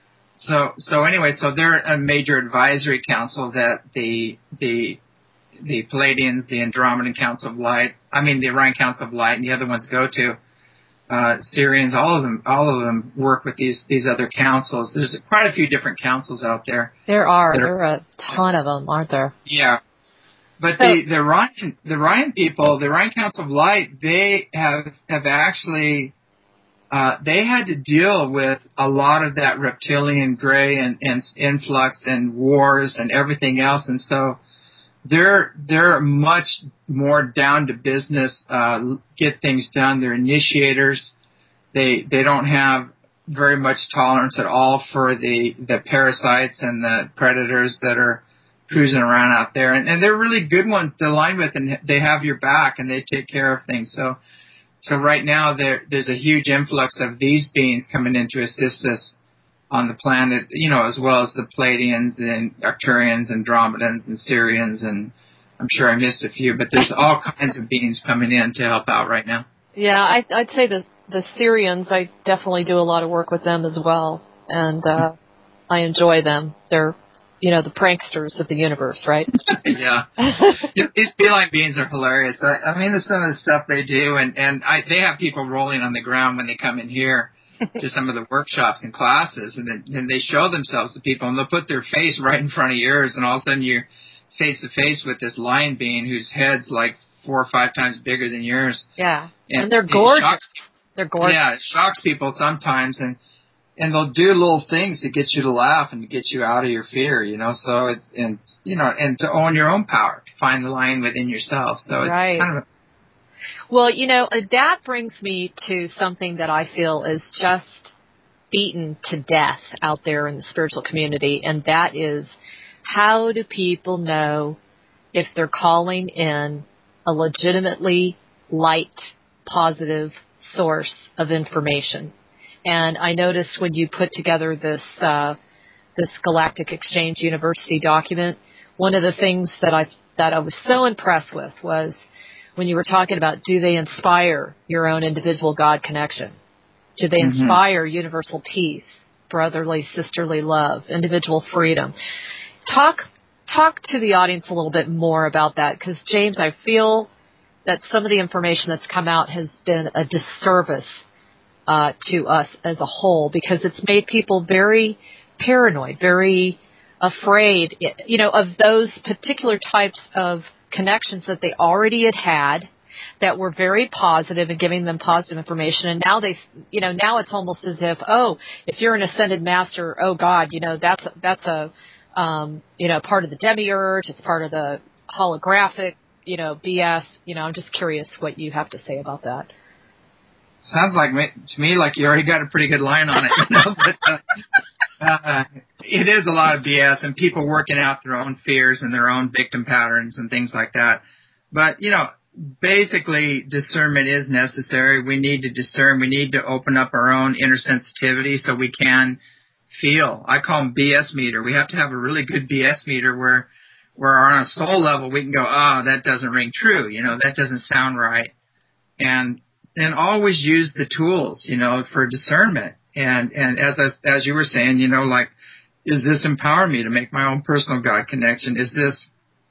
So, so anyway, so they're a major advisory council that the, the, the Pleiadians, the Andromedan Council of Light, I mean, the Orion Council of Light and the other ones go to. Uh, Sirians, all of them, all of them work with these, these other councils. There's quite a few different councils out there. There are, there are a ton of them, aren't there? Yeah. But so, the, the Orion, the Orion people, the Orion Council of Light, they have, have actually, uh, they had to deal with a lot of that reptilian gray and, and influx and wars and everything else. And so, They're they're much more down to business, uh, get things done. They're initiators. They they don't have very much tolerance at all for the, the parasites and the predators that are cruising around out there. And, and they're really good ones to align with, and they have your back and they take care of things. So so right now there there's a huge influx of these beings coming in to assist us on the planet, you know, as well as the Pleiadians and Arcturians, Andromedans and Sirians, and I'm sure I missed a few, but there's all kinds of beings coming in to help out right now. Yeah, I, I'd say the the Sirians, I definitely do a lot of work with them as well, and uh, I enjoy them. They're, you know, the pranksters of the universe, right? Yeah. You know, these feline beings are hilarious. I, I mean, some of the stuff they do, and, and I, they have people rolling on the ground when they come in here to some of the workshops and classes, and then, then they show themselves to people, and they'll put their face right in front of yours, and all of a sudden you're face to face with this lion being whose head's like four or five times bigger than yours. Yeah, and, and they're gorgeous. Shocks, they're gorgeous. Yeah, it shocks people sometimes, and and they'll do little things to get you to laugh and to get you out of your fear, you know. So it's and you know, and to own your own power, to find the lion within yourself. So it's right. kind of a Well, you know, that brings me to something that I feel is just beaten to death out there in the spiritual community, and that is, how do people know if they're calling in a legitimately light, positive source of information? And I noticed when you put together this uh, this Galactic Exchange University document, one of the things that I that I was so impressed with was when you were talking about, do they inspire your own individual God connection? Do they Mm-hmm. inspire universal peace, brotherly, sisterly love, individual freedom? Talk talk to the audience a little bit more about that, because, James, I feel that some of the information that's come out has been a disservice uh, to us as a whole, because it's made people very paranoid, very afraid, you know, of those particular types of connections that they already had had that were very positive and giving them positive information. And now they, you know, now it's almost as if, oh, if you're an ascended master, oh God, you know, that's, that's a, um, you know, part of the demiurge. It's part of the holographic, you know, B S. You know, I'm just curious what you have to say about that. Sounds like me, to me like you already got a pretty good line on it, you know, but, uh, uh, it is a lot of B S and people working out their own fears and their own victim patterns and things like that. But, you know, basically discernment is necessary. We need to discern. We need to open up our own inner sensitivity so we can feel. I call them B S meter. We have to have a really good B S meter where, where on a soul level we can go, oh, that doesn't ring true. You know, that doesn't sound right. And, and always use the tools, you know, for discernment. And, and as, I, as you were saying, you know, like, is this empowering me to make my own personal God connection? Is this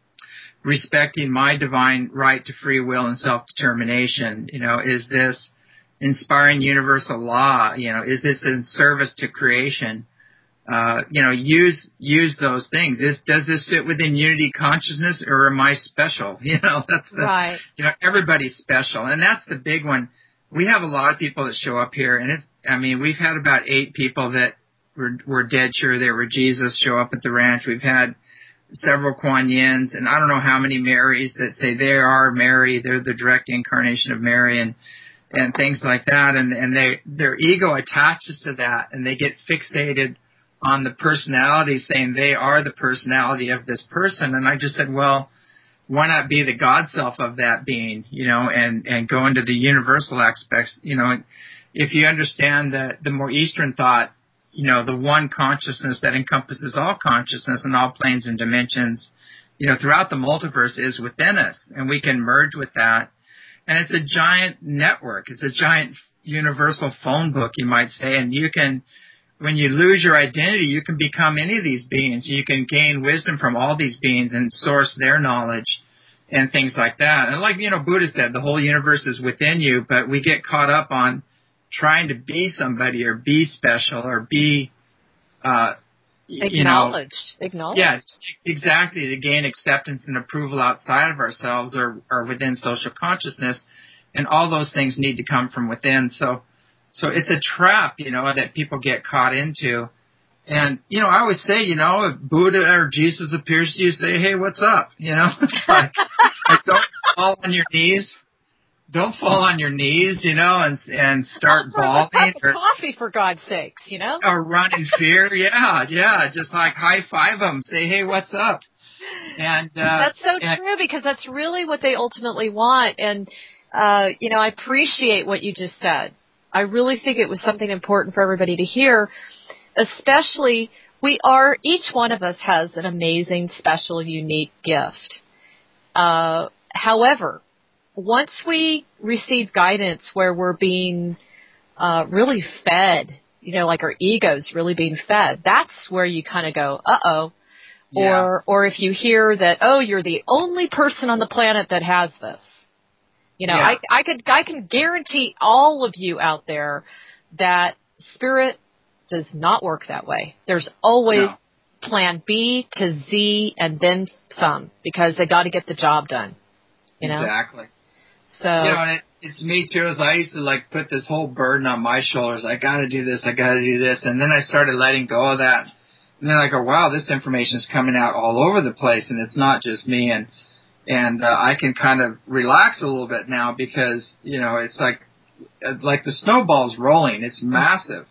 respecting my divine right to free will and self-determination? You know, is this inspiring universal law? You know, is this in service to creation? Uh, you know, use, use those things. Is, does this fit within unity consciousness, or am I special? You know, that's the, right. You know, everybody's special. And that's the big one. We have a lot of people that show up here, and it's, I mean, we've had about eight people that were, were dead sure they were Jesus show up at the ranch. We've had several Kuan Yins, and I don't know how many Marys that say they are Mary, they're the direct incarnation of Mary, and and things like that. And, and they, their ego attaches to that, and they get fixated on the personality, saying they are the personality of this person. And I just said, well, why not be the God self of that being, you know, and, and go into the universal aspects. You know, if you understand the, the more Eastern thought, you know, the one consciousness that encompasses all consciousness and all planes and dimensions, you know, throughout the multiverse is within us, and we can merge with that. And it's a giant network. It's a giant universal phone book, you might say, and you can, when you lose your identity, you can become any of these beings. You can gain wisdom from all these beings and source their knowledge and things like that. And like, you know, Buddha said, the whole universe is within you, but we get caught up on trying to be somebody or be special or be, uh, you know, acknowledged. Acknowledged. Yeah, exactly, to gain acceptance and approval outside of ourselves or, or within social consciousness. And all those things need to come from within. So, So it's a trap, you know, that people get caught into. And, you know, I always say, you know, if Buddha or Jesus appears to you, say, hey, what's up? You know, it's like, like don't fall on your knees. Don't fall on your knees, you know, and and start bawling. A cup of or, coffee, for God's sakes, you know. Or run in fear. Yeah, yeah. Just like high five them. Say, hey, what's up? And uh, that's so and, true, because that's really what they ultimately want. And, uh, you know, I appreciate what you just said. I really think it was something important for everybody to hear, especially we are, each one of us has an amazing, special, unique gift. Uh, however, once we receive guidance where we're being uh, really fed, you know, like our ego's really being fed, that's where you kind of go, uh-oh. Yeah. Or, or if you hear that, oh, you're the only person on the planet that has this. You know, yeah. I, I could, I can guarantee all of you out there that spirit does not work that way. There's always no. plan B to Z and then some, because they got to get the job done. You know? Exactly. So, you know, and it, it's me too, as I used to like put this whole burden on my shoulders. I got to do this. I got to do this. And then I started letting go of that. And then I go, wow, this information is coming out all over the place, and it's not just me. And, And uh, I can kind of relax a little bit now, because, you know, it's like like the snowball's rolling. It's massive.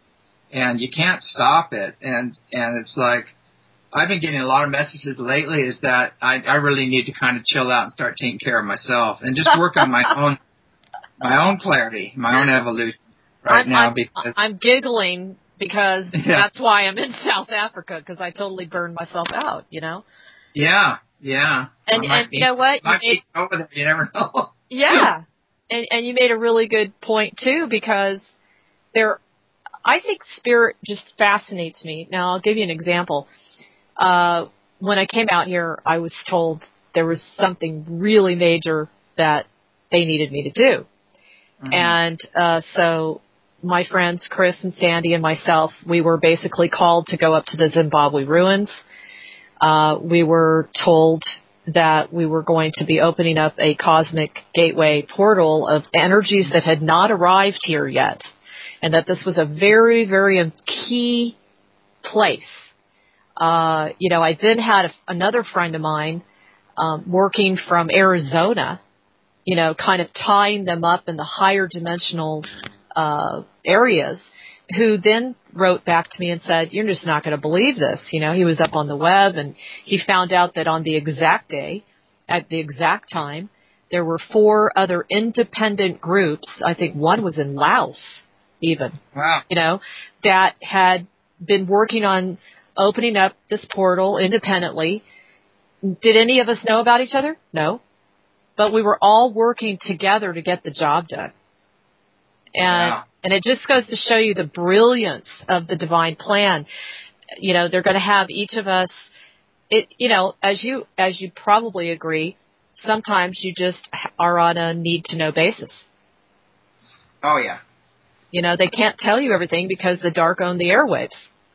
and you can't stop it. And, and it's like, I've been getting a lot of messages lately is that I, I really need to kind of chill out and start taking care of myself and just work on my own, my own clarity, my own evolution right I'm, now. I'm, Because I'm giggling because yeah. that's why I'm in South Africa, because I totally burned myself out, you know? Yeah, yeah. And, and be, you know what? You might made, be over there. You never know. yeah. And, and you made a really good point too, because there, I think spirit just fascinates me. Now I'll give you an example. Uh, when I came out here, I was told there was something really major that they needed me to do. Mm-hmm. And, uh, so my friends, Chris and Sandy and myself, we were basically called to go up to the Zimbabwe ruins. Uh, we were told that we were going to be opening up a cosmic gateway portal of energies that had not arrived here yet. And that this was a very, very key place. Uh, you know, I then had a, another friend of mine, um, working from Arizona, you know, kind of tying them up in the higher dimensional, uh, areas, who then wrote back to me and said, you're just not going to believe this. You know, he was up on the web and he found out that on the exact day, at the exact time, there were four other independent groups. I think one was in Laos even. Wow. You know, that had been working on opening up this portal independently. Did any of us know about each other? No. But we were all working together to get the job done. And, wow. and it just goes to show you the brilliance of the divine plan. You know, they're going to have each of us, it, you know, as you, as you probably agree, sometimes you just are on a need to know basis. Oh, yeah. You know, they can't tell you everything because the dark own the airwaves.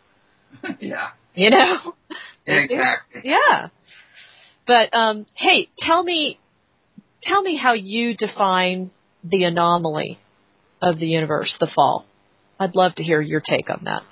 Yeah. You know? Exactly. Yeah. But, um, hey, tell me, tell me how you define the anomaly of the universe, the fall. I'd love to hear your take on that.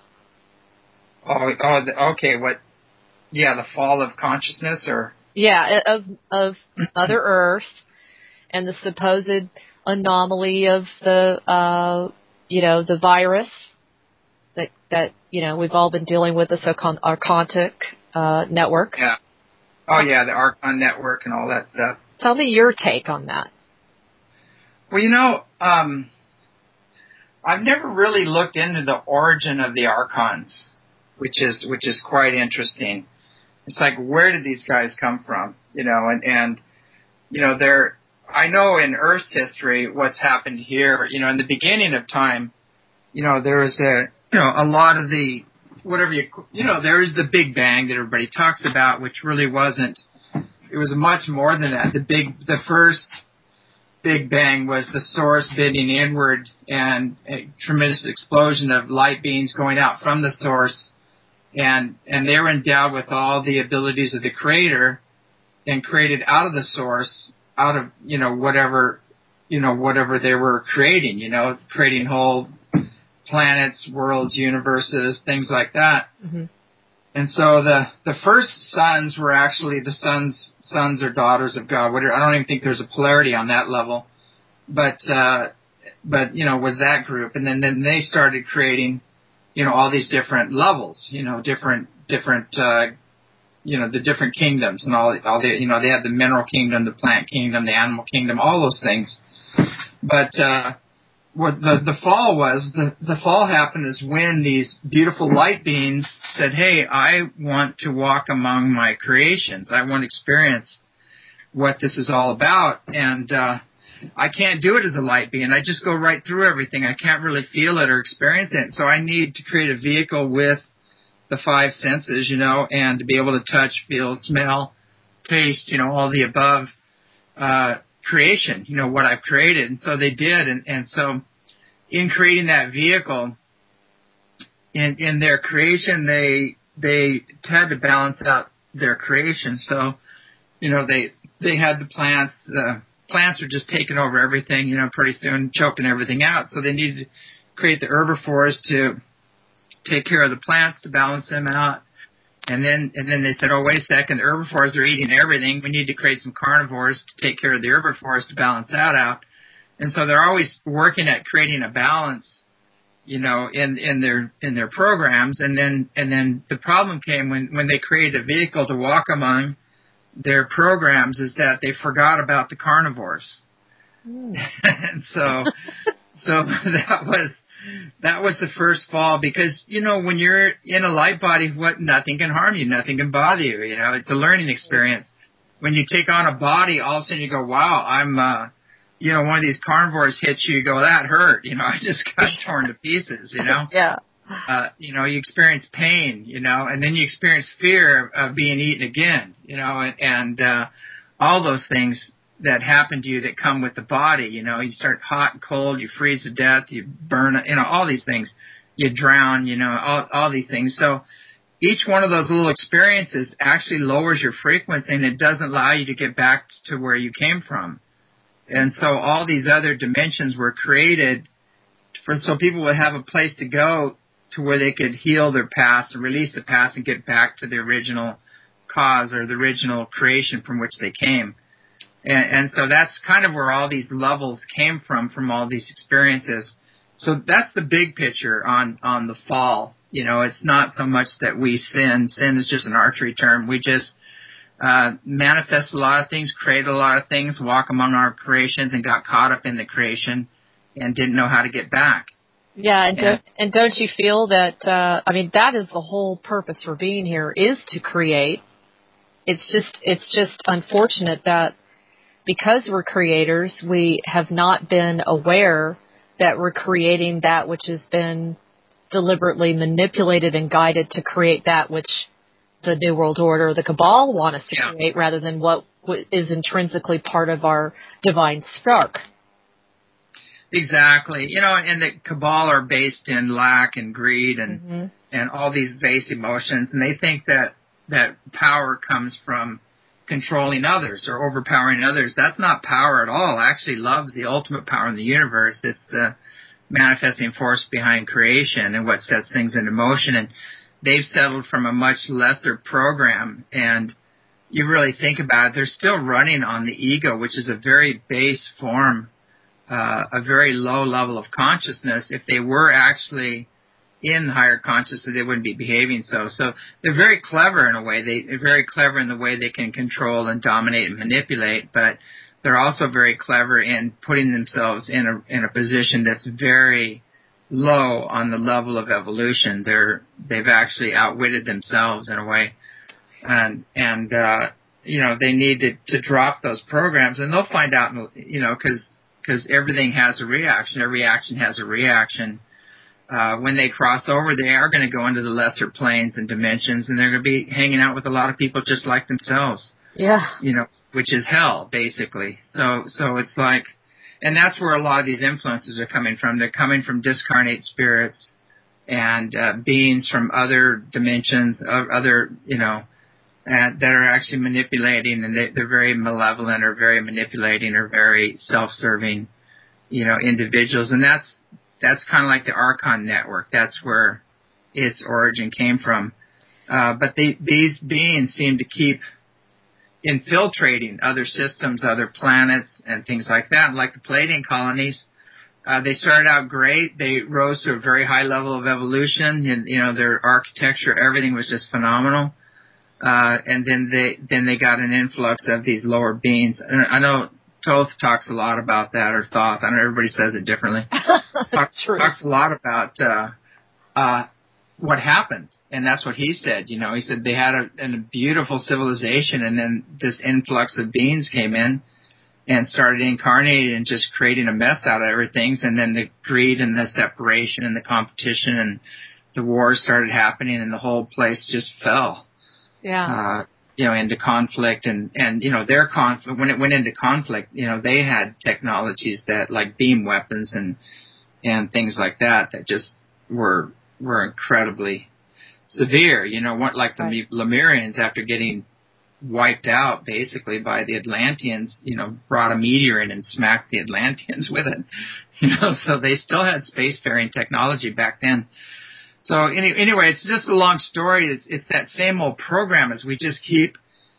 Oh, oh, okay. What? Yeah, the fall of consciousness, or yeah, of of Mother Earth and the supposed anomaly of the, uh, you know, the virus that that you know we've all been dealing with, the so-called Archontic uh, network. Yeah. Oh, yeah, the Archon network and all that stuff. Tell me your take on that. Well, you know, um, I've never really looked into the origin of the Archons, which is which is quite interesting. It's like, where did these guys come from? You know, and, and you know, they're, I know in Earth's history what's happened here, you know, in the beginning of time, you know, there was a, you know, a lot of the, whatever you, you know, there is the Big Bang that everybody talks about, which really wasn't, it was much more than that. The big, the first Big Bang was the source bending inward and a tremendous explosion of light beams going out from the source. And, and they were endowed with all the abilities of the creator and created out of the source, out of, you know, whatever, you know, whatever they were creating, you know, creating whole planets, worlds, universes, things like that. Mm-hmm. And so the, the first sons were actually the sons, sons or daughters of God. Whatever. I don't even think there's a polarity on that level, but, uh, but, you know, was that group. And then, then they started creating, you know, all these different levels, you know, different, different, uh, you know, the different kingdoms and all, all the, you know, they had the mineral kingdom, the plant kingdom, the animal kingdom, all those things. But, uh, what the, the fall was, the, the fall happened is when these beautiful light beings said, hey, I want to walk among my creations. I want to experience what this is all about. And, uh, I can't do it as a light being. I just go right through everything. I can't really feel it or experience it. So I need to create a vehicle with the five senses, you know, and to be able to touch, feel, smell, taste, you know, all the above, uh, creation, you know, what I've created. And so they did. And, and so in creating that vehicle, in, in their creation, they, they had to balance out their creation. So, you know, they, they had the plants, the plants are just taking over everything, you know, pretty soon, choking everything out. So they needed to create the herbivores to take care of the plants, to balance them out. And then, and then they said, oh, wait a second, the herbivores are eating everything. We need to create some carnivores to take care of the herbivores to balance that out. And so they're always working at creating a balance you know, in, in their, in their programs. And then, and then the problem came when, when they created a vehicle to walk among their programs is that they forgot about the carnivores. Mm. And so, so that was, that was the first fall because, you know, when you're in a light body, what, nothing can harm you, nothing can bother you, you know, it's a learning experience. When you take on a body, all of a sudden you go, wow, I'm, uh, you know, one of these carnivores hits you, you go, that hurt, you know, I just got torn to pieces, you know? Yeah. Uh, you know, you experience pain, you know, and then you experience fear of being eaten again, you know, and, and uh, all those things that happen to you that come with the body, you know, you start hot and cold, you freeze to death, you burn, you know, all these things, you drown, you know, all, all these things. So each one of those little experiences actually lowers your frequency and it doesn't allow you to get back to where you came from. And so all these other dimensions were created for so people would have a place to go to where they could heal their past and release the past and get back to the original cause or the original creation from which they came. And, and so that's kind of where all these levels came from, from all these experiences. So that's the big picture on, on the fall. You know, it's not so much that we sin. Sin is just an archery term. We just uh manifest a lot of things, create a lot of things, walk among our creations and got caught up in the creation and didn't know how to get back. Yeah, and don't, and don't you feel that, uh, I mean, that is the whole purpose for being here, is to create. It's just, it's just unfortunate that because we're creators, we have not been aware that we're creating that which has been deliberately manipulated and guided to create that which the New World Order, the Cabal want us to yeah. create rather than what is intrinsically part of our divine spark. Exactly. You know, and the Cabal are based in lack and greed and mm-hmm. and all these base emotions, and they think that that power comes from controlling others or overpowering others. That's not power at all. Actually, love's the ultimate power in the universe. It's the manifesting force behind creation and what sets things into motion. And they've settled from a much lesser program. And you really think about it, they're still running on the ego, which is a very base form, uh, a very low level of consciousness. If they were actually in higher consciousness, they wouldn't be behaving so. So they're very clever in a way. They, they're very clever in the way they can control and dominate and manipulate, but they're also very clever in putting themselves in a in a position that's very low on the level of evolution. They're they've actually outwitted themselves in a way, and and uh, you know they need to, to drop those programs, and they'll find out, you know, because because everything has a reaction. Every action has a reaction. Uh, when they cross over, they are going to go into the lesser planes and dimensions, and they're going to be hanging out with a lot of people just like themselves. Yeah. You know, which is hell, basically. So, so it's like, and that's where a lot of these influences are coming from. They're coming from discarnate spirits and uh, beings from other dimensions, uh, other, you know, uh, that are actually manipulating, and they, they're very malevolent or very manipulating or very self-serving, you know, individuals. And that's, that's kind of like the Archon network. That's where its origin came from. Uh, but they, these beings seem to keep infiltrating other systems, other planets, and things like that. Like the Palladian colonies, uh, they started out great. They rose to a very high level of evolution, and you know their architecture, everything was just phenomenal. Uh, and then they then they got an influx of these lower beings. And I know Toth talks a lot about that, or Thoth. I know everybody says it differently. talks, true. talks a lot about uh, uh, what happened. And that's what he said, you know, he said they had a, a beautiful civilization, and then this influx of beings came in and started incarnating and just creating a mess out of everything. And then the greed and the separation and the competition and the wars started happening, and the whole place just fell. Yeah. Uh, you know, into conflict and, and, you know, their conflict, when it went into conflict, you know, they had technologies that like beam weapons and, and things like that, that just were, were incredibly severe, you know, what like the right. Lemurians, after getting wiped out basically by the Atlanteans, you know, brought a meteor in and smacked the Atlanteans with it, you know, so they still had spacefaring technology back then. So any, anyway, it's just a long story. It's, it's that same old program as we just keep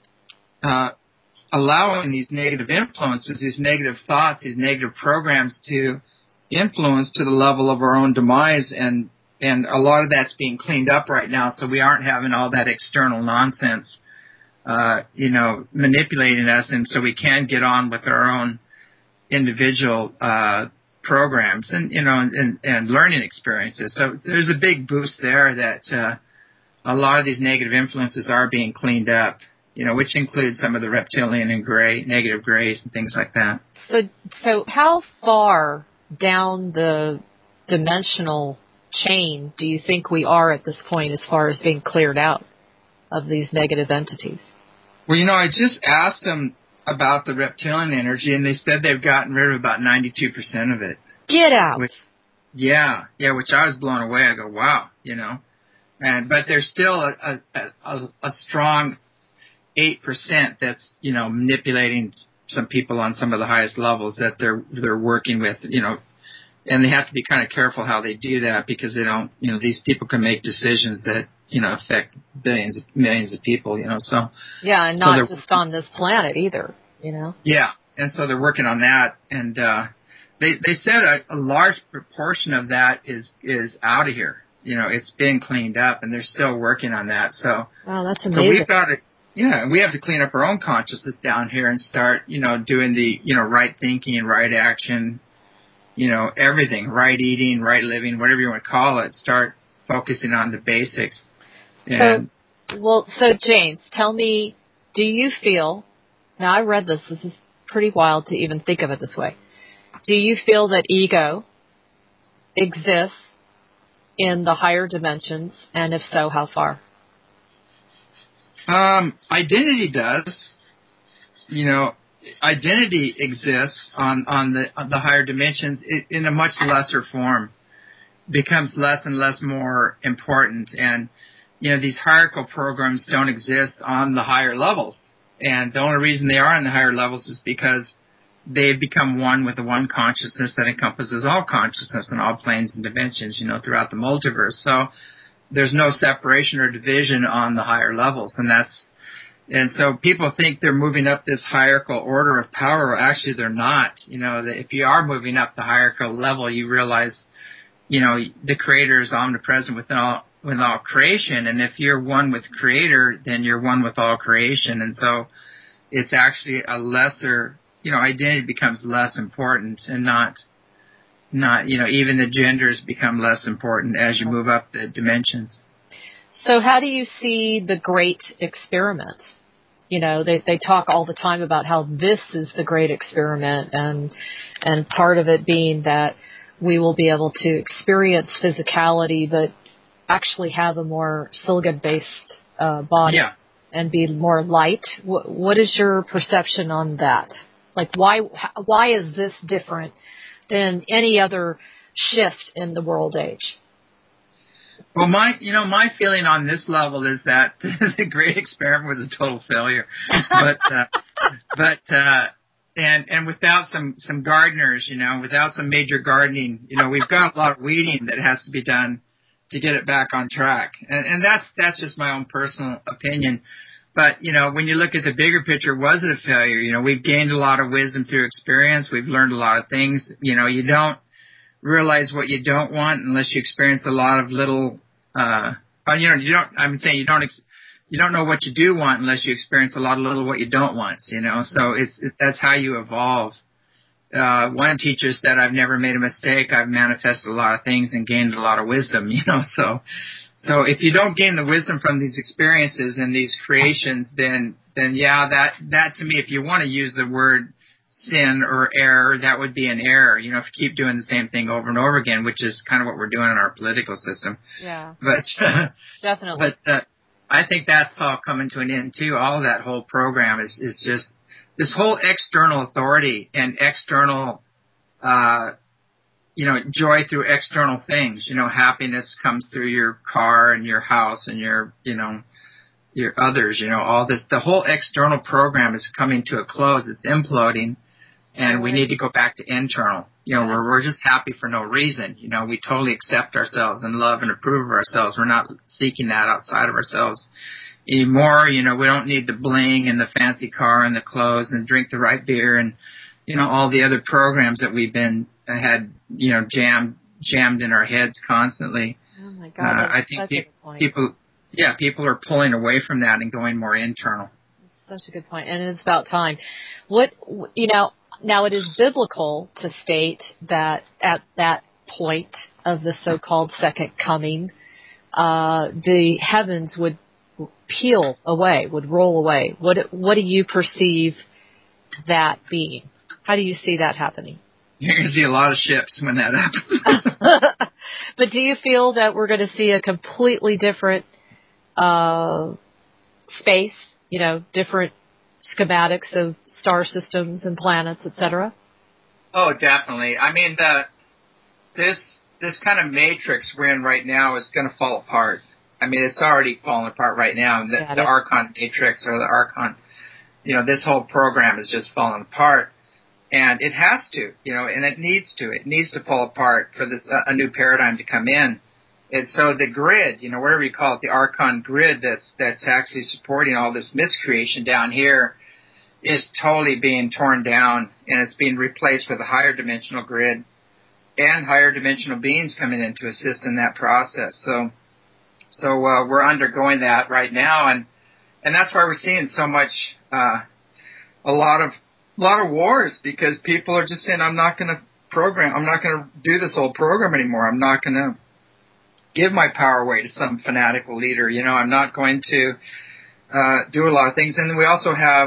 uh, allowing these negative influences, these negative thoughts, these negative programs to influence to the level of our own demise, and and a lot of that's being cleaned up right now, so we aren't having all that external nonsense, uh, you know, manipulating us, and so we can get on with our own individual uh, programs and, you know, and, and learning experiences. So there's a big boost there that uh, a lot of these negative influences are being cleaned up, you know, which includes some of the reptilian and gray, negative grays and things like that. So, so how far down the dimensional chain do you think we are at this point as far as being cleared out of these negative entities? Well, you know, I just asked them about the reptilian energy, and they said they've gotten rid of about ninety-two percent of it. Get out. Which, yeah, yeah, which I was blown away. I go, wow, you know. And but there's still a, a, a, a strong eight percent that's, you know, manipulating some people on some of the highest levels that they're they're working with, you know. And they have to be kind of careful how they do that, because they don't, you know, these people can make decisions that, you know, affect billions, millions of people, you know, so. Yeah, and not so just on this planet either, you know. Yeah, and so they're working on that, and uh, they they said a, a large proportion of that is is out of here. You know, it's been cleaned up, and they're still working on that. So, wow, that's amazing. So we've got to, yeah, we have to clean up our own consciousness down here and start, you know, doing the, you know, right thinking, right action, you know, everything, right eating, right living, whatever you want to call it. Start focusing on the basics. And so, well, so James, tell me, do you feel, now I read this, this is pretty wild to even think of it this way. Do you feel that ego exists in the higher dimensions, and if so, how far? Um, identity does. You know, identity exists on, on the on the higher dimensions in a much lesser form, becomes less and less more important. And, you know, these hierarchical programs don't exist on the higher levels. And the only reason they are on the higher levels is because they've become one with the one consciousness that encompasses all consciousness and all planes and dimensions, you know, throughout the multiverse. So there's no separation or division on the higher levels. And that's, and so people think they're moving up this hierarchical order of power. Actually, they're not. You know, that if you are moving up the hierarchical level, you realize, you know, the Creator is omnipresent within all, with all creation. And if you're one with Creator, then you're one with all creation. And so it's actually a lesser, you know, identity becomes less important, and not, not, you know, even the genders become less important as you move up the dimensions. So how do you see the great experiment? You know, they they talk all the time about how this is the great experiment, and and part of it being that we will be able to experience physicality, but actually have a more silicon-based uh, body, yeah. and be more light. What, what is your perception on that? Like, why why is this different than any other shift in the world age? Well, my, you know, my feeling on this level is that the great experiment was a total failure. But, uh, but, uh, and, and without some, some gardeners, you know, without some major gardening, you know, we've got a lot of weeding that has to be done to get it back on track. And, and that's, that's just my own personal opinion. But, you know, when you look at the bigger picture, was it a failure? You know, we've gained a lot of wisdom through experience. We've learned a lot of things. You know, you don't realize what you don't want unless you experience a lot of little, uh, you know, you don't, I'm saying you don't, ex- you don't know what you do want unless you experience a lot of little what you don't want, you know, so it's, it, that's how you evolve. Uh, one teacher said, I've never made a mistake. I've manifested a lot of things and gained a lot of wisdom, you know, so, so if you don't gain the wisdom from these experiences and these creations, then, then yeah, that, that to me, if you want to use the word sin or error, that would be an error. You know, if you keep doing the same thing over and over again, which is kind of what we're doing in our political system. Yeah. But uh, definitely. But uh, I think that's all coming to an end too. All of that whole program is is just this whole external authority and external, uh, you know, joy through external things. You know, happiness comes through your car and your house and your, you know, your others. You know, all this. The whole external program is coming to a close. It's imploding. And we need to go back to internal. You know, yeah. we're, we're just happy for no reason. You know, we totally accept ourselves and love and approve of ourselves. We're not seeking that outside of ourselves anymore. You know, we don't need the bling and the fancy car and the clothes and drink the right beer and, you know, all the other programs that we've been, had you know, jammed, jammed in our heads constantly. Oh my God. Uh, That's I think such pe- a good point. people, yeah, people are pulling away from that and going more internal. Such a good point. And it's about time. What, you know, now it is biblical to state that at that point of the so-called second coming, uh, the heavens would peel away, would roll away. What, what do you perceive that being? How do you see that happening? You're going to see a lot of ships when that happens. But do you feel that we're going to see a completely different uh, space, you know, different schematics of star systems and planets, et cetera? Oh, definitely. I mean, the this this kind of matrix we're in right now is going to fall apart. I mean, it's already falling apart right now. The, the Archon matrix or the Archon, you know, this whole program is just falling apart. And it has to, you know, and it needs to. It needs to fall apart for this uh, a new paradigm to come in. And so the grid, you know, whatever you call it, the Archon grid that's that's actually supporting all this miscreation down here is totally being torn down, and it's being replaced with a higher dimensional grid and higher dimensional beings coming in to assist in that process. So, so uh, we're undergoing that right now, and and that's why we're seeing so much, uh, a lot of a lot of wars, because people are just saying, I'm not going to program, I'm not going to do this old program anymore. I'm not going to give my power away to some fanatical leader. You know, I'm not going to uh, do a lot of things. And then we also have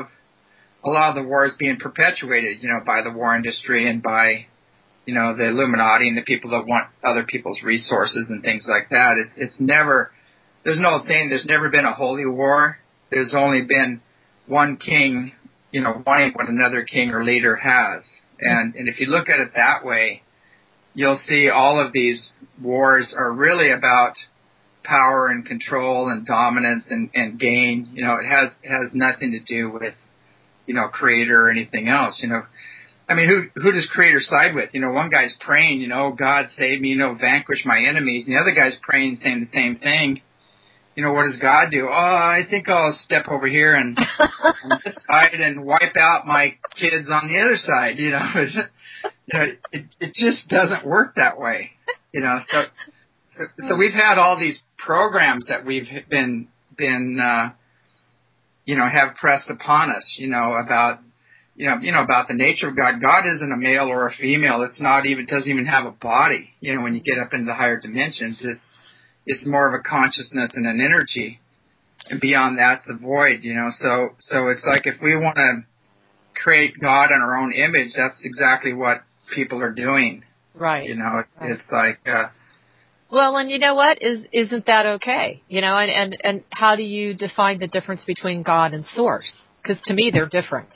a lot of the wars being perpetuated, you know, by the war industry and by, you know, the Illuminati and the people that want other people's resources and things like that. It's it's never, there's an old saying, there's never been a holy war. There's only been one king, you know, wanting what another king or leader has. And and if you look at it that way, you'll see all of these wars are really about power and control and dominance and, and gain. You know, it has it has nothing to do with, you know, creator or anything else. You know, I mean, who who does creator side with? You know, one guy's praying, you know, God save me, you know, vanquish my enemies, and the other guy's praying, saying the same thing. You know, what does God do? Oh, I think I'll step over here and on this side and wipe out my kids on the other side. You know, you know, it it just doesn't work that way. You know, so so so we've had all these programs that we've been been uh, you know, have pressed upon us. You know, about you know you know about the nature of God. God isn't a male or a female. It's not even doesn't even have a body. You know, when you get up into the higher dimensions, it's It's more of a consciousness and an energy, and beyond that's the void, you know. So, so it's like if we want to create God in our own image, that's exactly what people are doing, right? You know, it's, right. it's like, uh, well, and you know what? Is isn't that okay? You know, and and and how do you define the difference between God and Source? Because to me, they're different.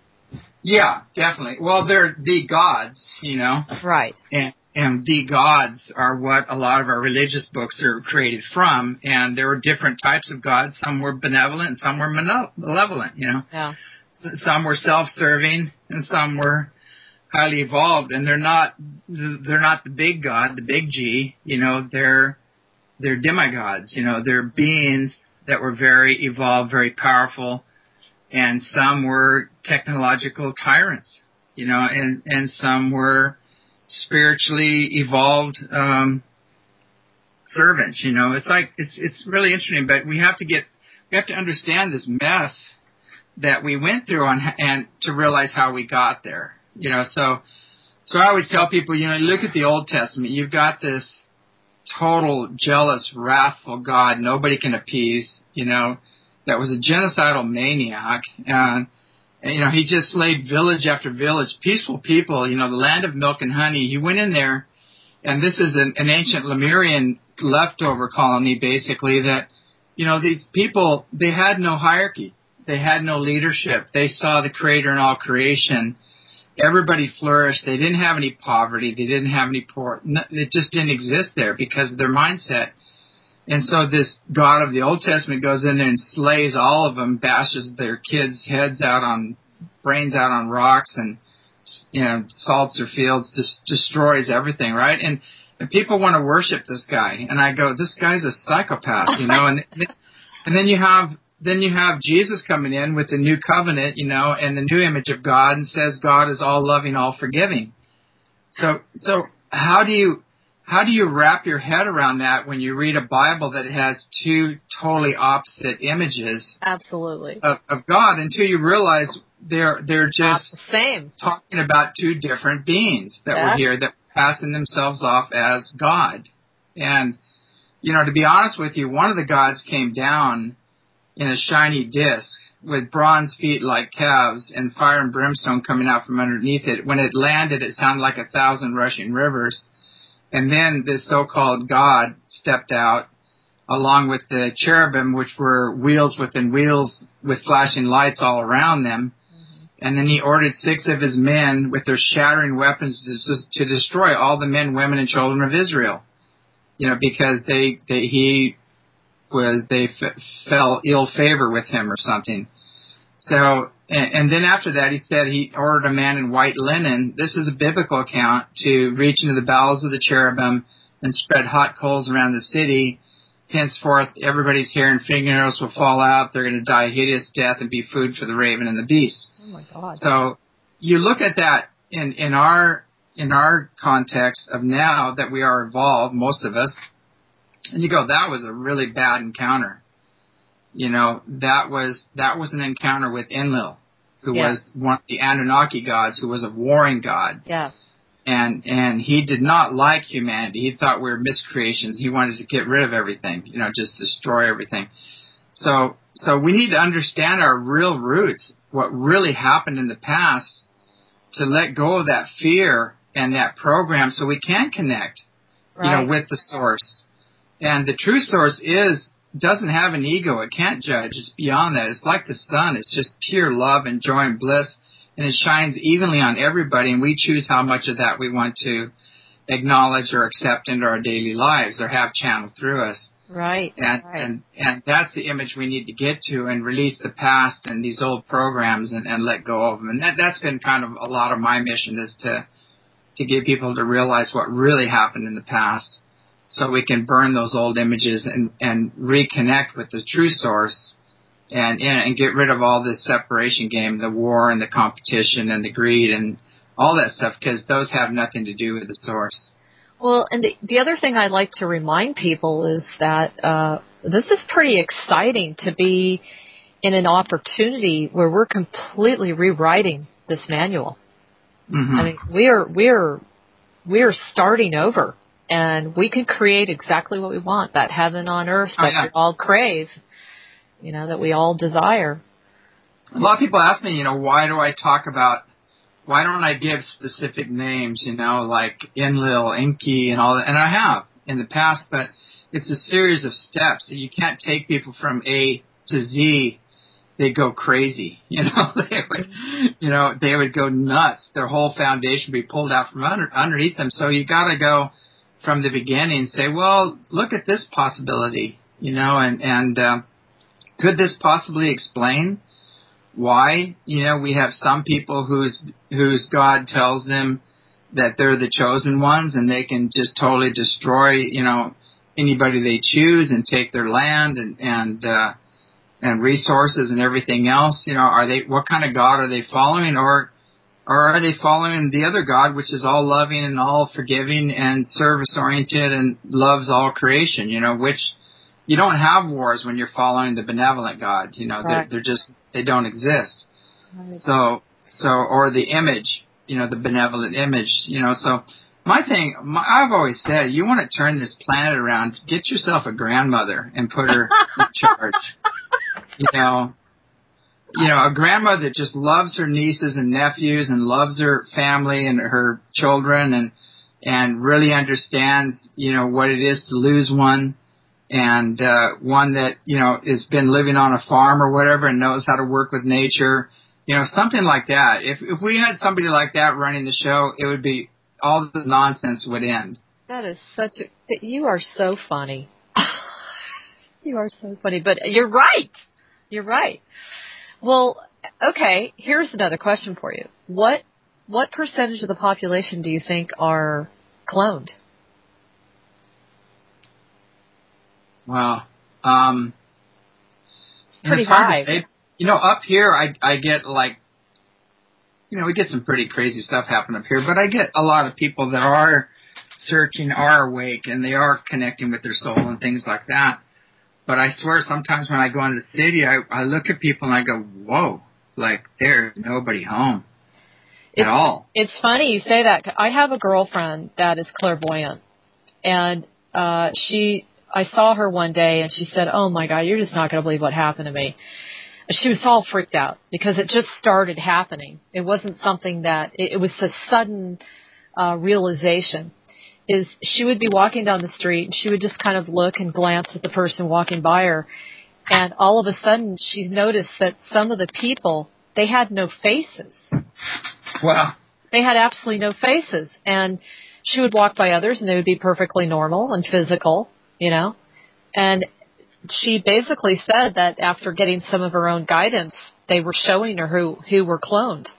Yeah, definitely. Well, they're the gods, you know, right? And And the gods are what a lot of our religious books are created from. And there were different types of gods. Some were benevolent and some were malevolent, you know. Yeah. Some were self-serving and some were highly evolved. And they're not, they're not the big god, the big G, you know, they're, they're demigods, you know, they're beings that were very evolved, very powerful. And some were technological tyrants, you know, and, and some were spiritually evolved um servants. You know, it's like it's it's really interesting, but we have to get we have to understand this mess that we went through on and to realize how we got there. You know, so so I always tell people, you know, look at the Old Testament. You've got this total jealous, wrathful God nobody can appease, you know, that was a genocidal maniac, and And, you know, he just slayed village after village, peaceful people, you know, the land of milk and honey. He went in there, and this is an, an ancient Lemurian leftover colony, basically, that, you know, these people, they had no hierarchy. They had no leadership. They saw the creator in all creation. Everybody flourished. They didn't have any poverty. They didn't have any poor. It just didn't exist there because of their mindset. And so this God of the Old Testament goes in there and slays all of them, bashes their kids' heads out on, brains out on rocks, and, you know, salts their fields, just destroys everything, right? And, and people want to worship this guy. And I go, this guy's a psychopath, you know? And and then you have then you have Jesus coming in with the new covenant, you know, and the new image of God, and says God is all loving, all forgiving. So so how do you how do you wrap your head around that when you read a Bible that has two totally opposite images Absolutely. of, of God until you realize they're they're just Not the same. talking about two different beings that Yeah. were here that were passing themselves off as God. And, you know, to be honest with you, one of the gods came down in a shiny disc with bronze feet like calves and fire and brimstone coming out from underneath it. When it landed, it sounded like a thousand rushing rivers. And then this so-called God stepped out along with the cherubim, which were wheels within wheels with flashing lights all around them. Mm-hmm. And then he ordered six of his men with their shattering weapons to, to destroy all the men, women, and children of Israel. You know, because they, they he was, they f- fell ill favor with him or something. So, and, and then after that, he said he ordered a man in white linen. This is a biblical account to reach into the bowels of the cherubim and spread hot coals around the city. Henceforth, everybody's hair and fingernails will fall out. They're going to die a hideous death and be food for the raven and the beast. Oh my God! So, you look at that in in our in our context of now that we are involved, most of us, and you go, that was a really bad encounter. You know, that was that was an encounter with Enlil, who yeah. was one of the Anunnaki gods, who was a warring god. Yeah. And and he did not like humanity. He thought we were miscreations. He wanted to get rid of everything, you know, just destroy everything. So so we need to understand our real roots, what really happened in the past, to let go of that fear and that program so we can connect, right. you know, with the source. And the true source is doesn't have an ego. It can't judge. It's beyond that. It's like the sun. It's just pure love and joy and bliss. And it shines evenly on everybody, and we choose how much of that we want to acknowledge or accept into our daily lives or have channeled through us. Right. And right. and and that's the image we need to get to and release the past and these old programs and, and let go of them. And that that's been kind of a lot of my mission, is to to get people to realize what really happened in the past, so we can burn those old images and and reconnect with the true source. And, and get rid of all this separation game, the war and the competition and the greed and all that stuff, because those have nothing to do with the source. Well, and the, the other thing I'd like to remind people is that uh, this is pretty exciting to be in an opportunity where we're completely rewriting this manual. Mm-hmm. I mean, we're we're we're starting over, and we can create exactly what we want, that heaven on earth that oh, yeah. we all crave. You know, that we all desire. A lot of people ask me, you know, why do I talk about, why don't I give specific names, you know, like Enlil, Enki, and all that, and I have in the past, but it's a series of steps. You can't take people from A to Z. They go crazy, you know, they would, you know, they would go nuts. Their whole foundation would be pulled out from under, underneath them. So you got to go from the beginning and say, well, look at this possibility, you know, and, and, um, could this possibly explain why, you know, we have some people whose whose God tells them that they're the chosen ones and they can just totally destroy, you know, anybody they choose and take their land and and uh, and resources and everything else? You know, are they, what kind of God are they following, or or are they following the other God, which is all loving and all forgiving and service oriented and loves all creation? You know, which you don't have wars when you're following the benevolent God. You know, right. they're, they're just, they don't exist. Right. So, so, or the image, you know, the benevolent image, you know, so my thing, my, I've always said, you want to turn this planet around, get yourself a grandmother and put her in charge. You know, you know, a grandmother that just loves her nieces and nephews and loves her family and her children and, and really understands, you know, what it is to lose one. And uh, one that, you know, has been living on a farm or whatever and knows how to work with nature, you know, something like that. If if we had somebody like that running the show, it would be, all the nonsense would end. That is such a, you are so funny. You are so funny, but you're right. You're right. Well, okay, here's another question for you. What what percentage of the population do you think are cloned? Wow. Um, it's pretty it's hard high. to say. You know, up here, I, I get like, you know, we get some pretty crazy stuff happen up here, but I get a lot of people that are searching are awake and they are connecting with their soul and things like that. But I swear sometimes when I go into the city, I, I look at people and I go, whoa, like there's nobody home at it's, all. It's funny you say that. I have a girlfriend that is clairvoyant, and uh, she, I saw her one day and she said, oh my God, you're just not going to believe what happened to me. She was all freaked out because it just started happening. It wasn't something that, it, it was a sudden uh, realization. Is she would be walking down the street and she would just kind of look and glance at the person walking by her. And all of a sudden she noticed that some of the people, they had no faces. Wow. They had absolutely no faces. And she would walk by others and they would be perfectly normal and physical, you know. And she basically said that after getting some of her own guidance, they were showing her who, who were cloned.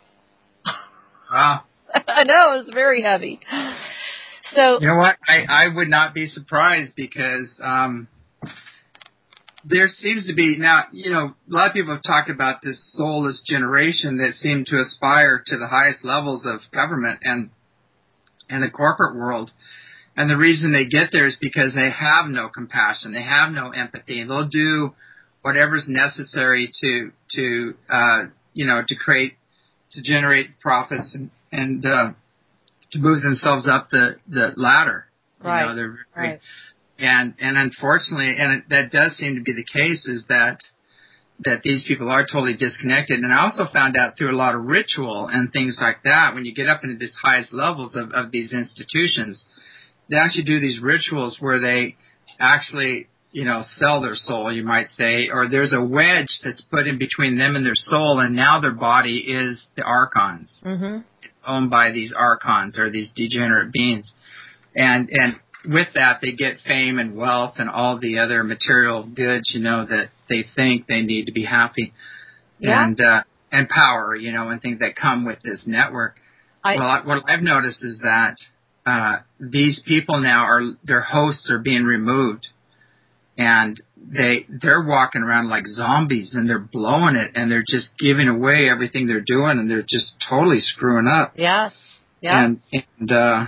Wow. I know, it was very heavy. So, you know what? I, I would not be surprised because um, there seems to be now, you know, a lot of people have talked about this soulless generation that seem to aspire to the highest levels of government and and the corporate world. And the reason they get there is because they have no compassion. They have no empathy. They'll do whatever's necessary to, to uh, you know, to create, to generate profits and, and uh, to move themselves up the, the ladder. Right. You know, they're very, right. And, and unfortunately, and it, that does seem to be the case, is that, that these people are totally disconnected. And I also found out through a lot of ritual and things like that, when you get up into these highest levels of, of these institutions, they actually do these rituals where they actually, you know, sell their soul, you might say, or there's a wedge that's put in between them and their soul, and now their body is the archons. Mm-hmm. It's owned by these archons or these degenerate beings. And, and with that, they get fame and wealth and all the other material goods, you know, that they think they need to be happy. Yeah. And, uh, and power, you know, and things that come with this network. I, well, what I've noticed is that Uh, these people now are, their hosts are being removed, and they, they're walking around like zombies, and they're blowing it, and they're just giving away everything they're doing, and they're just totally screwing up. Yes. Yes. And, and, uh,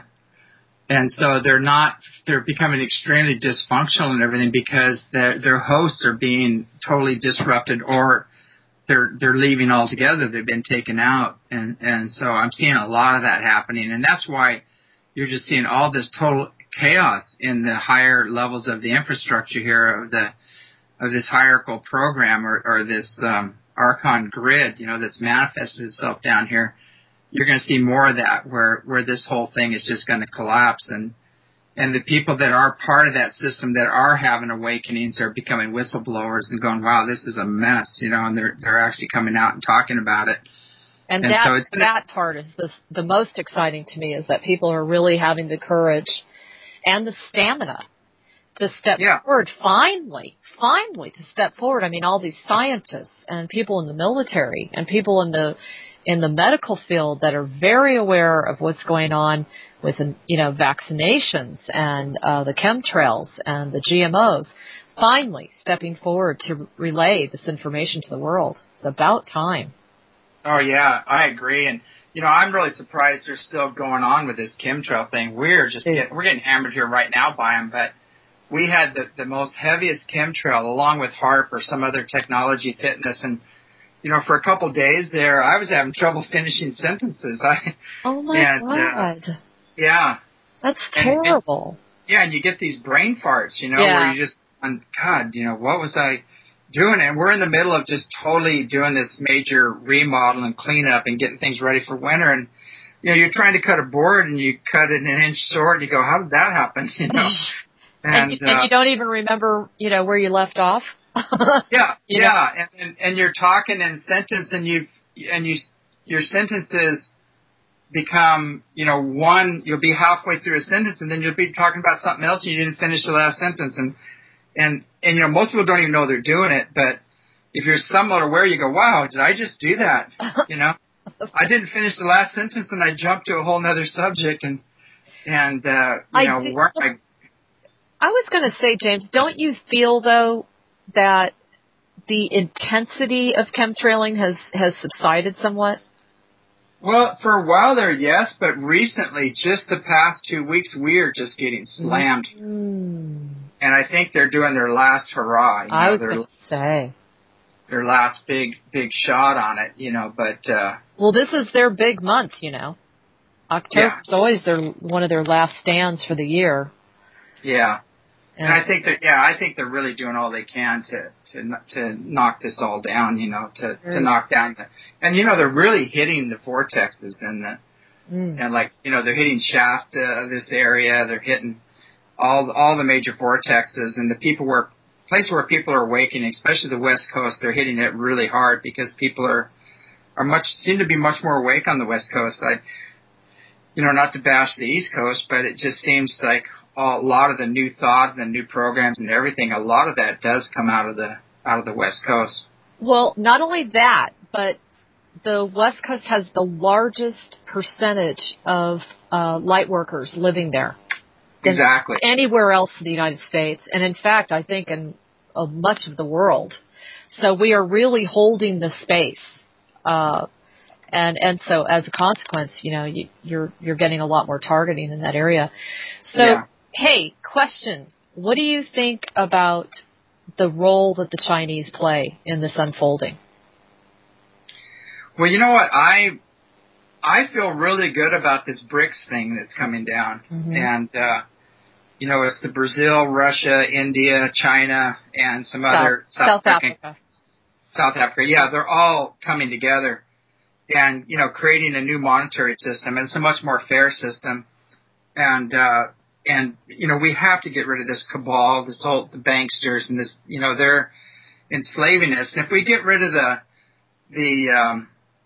and so they're not, they're becoming extremely dysfunctional and everything because their, their hosts are being totally disrupted, or they're, they're leaving altogether. They've been taken out. And, and so I'm seeing a lot of that happening, and that's why you're just seeing all this total chaos in the higher levels of the infrastructure here of the of this hierarchical program or, or this um, Archon grid, you know, that's manifested itself down here. You're going to see more of that, where where this whole thing is just going to collapse, and and the people that are part of that system that are having awakenings are becoming whistleblowers and going, wow, this is a mess, you know, and they're they're actually coming out and talking about it. And, and that so it, that part is the the most exciting to me, is that people are really having the courage and the stamina to step yeah. forward. Finally, finally to step forward. I mean, all these scientists and people in the military and people in the in the medical field that are very aware of what's going on with, you know, vaccinations and uh, the chemtrails and the G M Os. Finally, stepping forward to relay this information to the world. It's about time. Oh, yeah, I agree. And, you know, I'm really surprised they're still going on with this chemtrail thing. We're just getting, we're getting hammered here right now by them. But we had the, the most heaviest chemtrail along with HAARP or some other technologies hitting us. And, you know, for a couple of days there, I was having trouble finishing sentences. I, oh, my and, God. Uh, yeah. That's terrible. And, and, yeah, and you get these brain farts, you know, yeah. where you just, God, you know, what was I doing? And we're in the middle of just totally doing this major remodel and cleanup and getting things ready for winter. And, you know, you're trying to cut a board and you cut it an inch short and you go, how did that happen? You know, and, and, you, uh, and you don't even remember, you know, where you left off. yeah. you yeah. And, and, and you're talking in sentence and you, and you, your sentences become, you know, one, you'll be halfway through a sentence and then you'll be talking about something else and you didn't finish the last sentence. And, And, and, you know, most people don't even know they're doing it, but if you're somewhat aware, you go, wow, did I just do that? You know, I didn't finish the last sentence and I jumped to a whole nother subject and, and, uh, you I know, did, where I, I was going to say, James, don't you feel though that the intensity of chemtrailing has, has subsided somewhat? Well, for a while there, yes, but recently, just the past two weeks, we are just getting slammed. Mm. And I think they're doing their last hurrah. You know, I was their, going to say. Their last big, big shot on it, you know, but... Uh, well, this is their big month, you know. October's yeah. always their one of their last stands for the year. Yeah. And, and I think that, yeah, I think they're really doing all they can to, to, to knock this all down, you know, to, to knock down the, and you know, they're really hitting the vortexes and the, mm. and like, you know, they're hitting Shasta, this area, they're hitting all, all the major vortexes, and the people where, place where people are awakening, especially the West Coast, they're hitting it really hard because people are, are much, seem to be much more awake on the West Coast. I, you know, not to bash the East Coast, but it just seems like a lot of the new thought and the new programs and everything, a lot of that does come out of the out of the West Coast. Well, not only that, but the West Coast has the largest percentage of uh, light workers living there than exactly anywhere else in the United States, and in fact, I think in uh, much of the world. So we are really holding the space. Uh, And and so as a consequence, you know, you, you're you're getting a lot more targeting in that area. So, yeah. Hey, question: what do you think about the role that the Chinese play in this unfolding? Well, you know what, I I feel really good about this BRICS thing that's coming down, mm-hmm. and uh, you know, it's the Brazil, Russia, India, China, and some South, other South, South African, Africa. South Africa. Yeah, they're all coming together. And, you know, creating a new monetary system. It's a much more fair system. And, uh, and, you know, we have to get rid of this cabal, this whole, the banksters and this, you know, they're enslaving us. And if we get rid of the, the, um,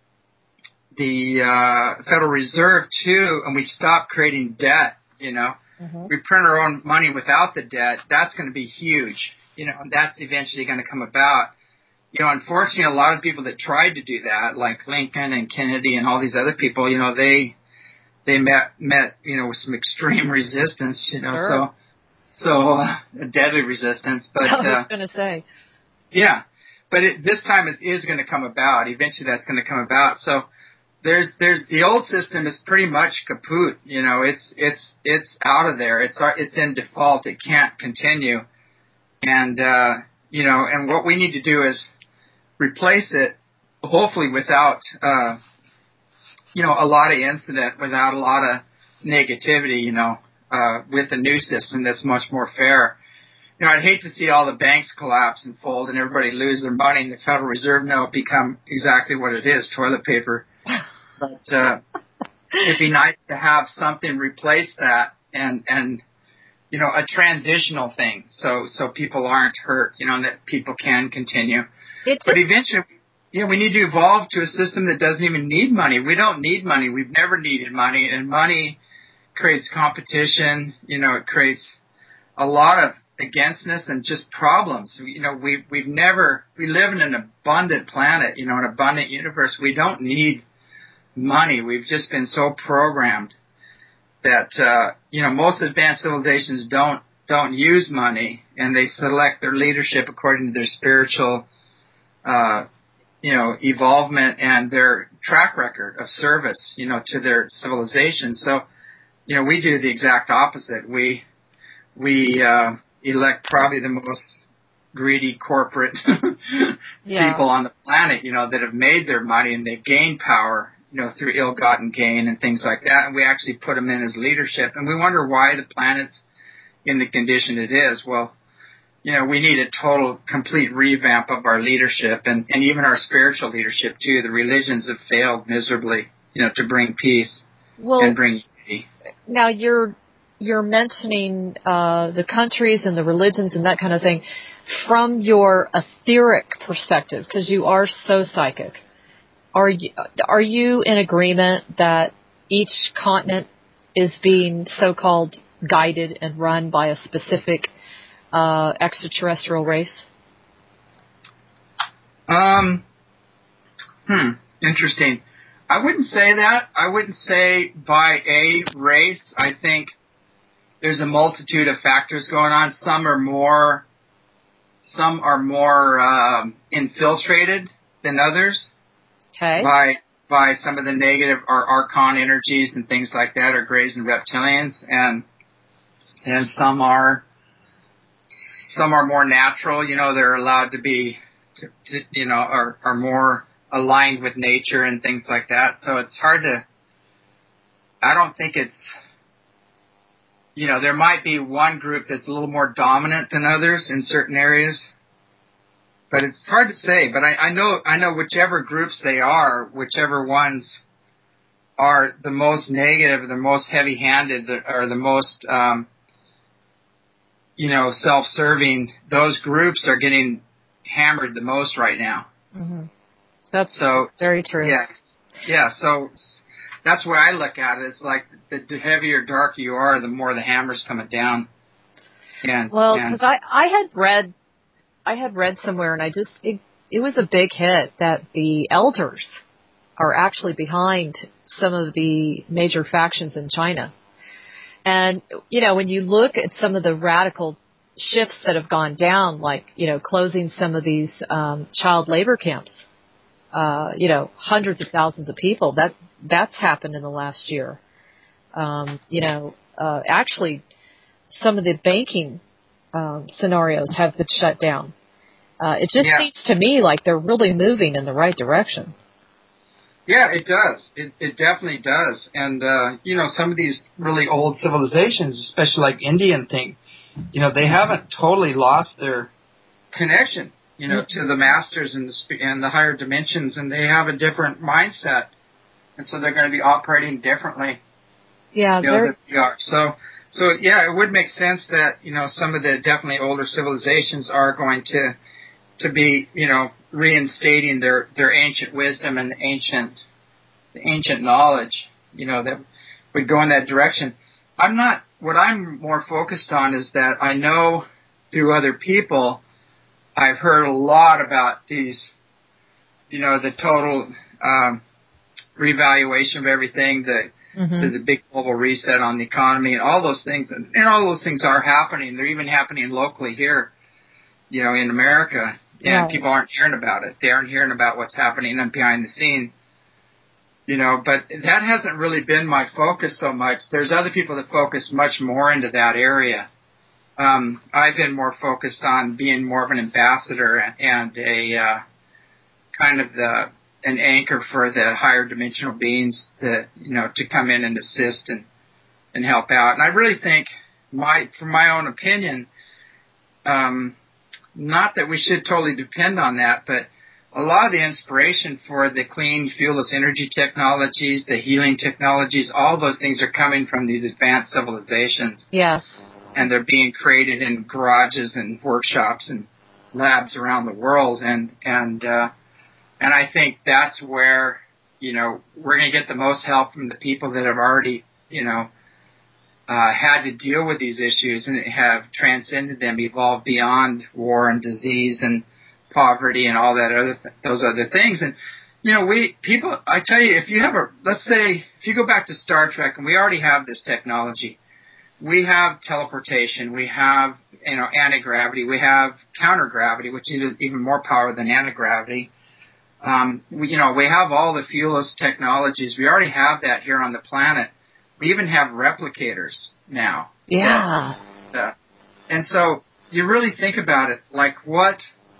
the, uh, Federal Reserve too, and we stop creating debt, you know, mm-hmm. we print our own money without the debt, that's going to be huge. You know, and that's eventually going to come about. You know, unfortunately, a lot of people that tried to do that, like Lincoln and Kennedy and all these other people, you know, they they met met you know with some extreme resistance, you know, sure. so so uh, deadly resistance. But I was uh, going to say, yeah, but it, this time it is going to come about. Eventually, that's going to come about. So there's there's the old system is pretty much kaput. You know, it's it's it's out of there. It's it's in default. It can't continue. And uh, you know, and what we need to do is replace it, hopefully without, uh, you know, a lot of incident, without a lot of negativity, you know, uh, with a new system that's much more fair. You know, I'd hate to see all the banks collapse and fold and everybody lose their money and the Federal Reserve note become exactly what it is, toilet paper. But, uh, it'd be nice to have something replace that and, and, you know, a transitional thing. So, so people aren't hurt, you know, and that people can continue. It But eventually, you know, we need to evolve to a system that doesn't even need money. We don't need money. We've never needed money. And money creates competition. You know, it creates a lot of againstness and just problems. You know, we, we've never, we live in an abundant planet, you know, an abundant universe. We don't need money. We've just been so programmed that, uh, you know, most advanced civilizations don't, don't use money, and they select their leadership according to their spiritual Uh, you know, evolvement and their track record of service, you know, to their civilization. So, you know, we do the exact opposite. We, we, uh, elect probably the most greedy corporate yeah. people on the planet, you know, that have made their money and they've gained power, you know, through ill-gotten gain and things like that. And we actually put them in as leadership. And we wonder why the planet's in the condition it is. Well, you know, we need a total, complete revamp of our leadership and, and even our spiritual leadership, too. The religions have failed miserably, you know, to bring peace well, and bring unity. Now, you're you're mentioning uh, the countries and the religions and that kind of thing from your etheric perspective, because you are so psychic. Are you, are you in agreement that each continent is being so-called guided and run by a specific Uh, extraterrestrial race? Um, hmm, interesting. I wouldn't say that. I wouldn't say by a race. I think there's a multitude of factors going on. Some are more, some are more um, infiltrated than others. Okay. By by some of the negative or archon energies and things like that, or greys and reptilians, and and some are some are more natural. You know, they're allowed to be, to, to, you know, are are more aligned with nature and things like that. So it's hard to. I don't think it's. You know, there might be one group that's a little more dominant than others in certain areas, but it's hard to say. But I, I know, I know whichever groups they are, whichever ones are the most negative, the most heavy-handed, or the most, um, you know, self-serving, those groups are getting hammered the most right now. Mm-hmm. That's so very true. Yes, yeah. So that's where I look at it. It's like the heavier, darker you are, the more the hammer's coming down. And, well, because I, I had read, I had read somewhere, and I just it, it was a big hit that the elders are actually behind some of the major factions in China. And you know, when you look at some of the radical shifts that have gone down, like you know, closing some of these um, child labor camps, uh, you know, hundreds of thousands of people. That that's happened in the last year. Um, you know, uh, actually, some of the banking um, scenarios have been shut down. Uh, it just yeah. seems to me like they're really moving in the right direction. Yeah, it does. It, it definitely does. And, uh, you know, some of these really old civilizations, especially like Indian thing, you know, they haven't totally lost their connection, you know, mm-hmm. to the masters and the, and the higher dimensions, and they have a different mindset. And so they're going to be operating differently. Yeah, you know, than we are. So, so yeah, it would make sense that, you know, some of the definitely older civilizations are going to, to be, you know, reinstating their, their ancient wisdom and the ancient, the ancient knowledge, you know, that would go in that direction. I'm not, what I'm more focused on is that I know through other people, I've heard a lot about these, you know, the total, um, revaluation of everything, the, Mm-hmm. There's a big global reset on the economy and all those things. And, and all those things are happening. They're even happening locally here, you know, in America. And right. people aren't hearing about it. They aren't hearing about what's happening behind the scenes. You know, but that hasn't really been my focus so much. There's other people that focus much more into that area. Um, I've been more focused on being more of an ambassador and a uh, kind of the an anchor for the higher dimensional beings that, you know, to come in and assist and, and help out. And I really think, my, from my own opinion, um, not that we should totally depend on that, but a lot of the inspiration for the clean, fuelless energy technologies, the healing technologies, all those things are coming from these advanced civilizations. Yes. And they're being created in garages and workshops and labs around the world. And, and, uh, And I think that's where, you know, we're going to get the most help from the people that have already, you know, uh, had to deal with these issues and have transcended them, evolved beyond war and disease and poverty and all that other, th- those other things. And, you know, we, people, I tell you, if you have a, let's say, if you go back to Star Trek, and we already have this technology, we have teleportation, we have, you know, anti-gravity, we have counter-gravity, which is even more power than anti-gravity. Um, we, you know, we have all the fuelless technologies. We already have that here on the planet. We even have replicators now. Yeah. That, uh, and so you really think about it, like what,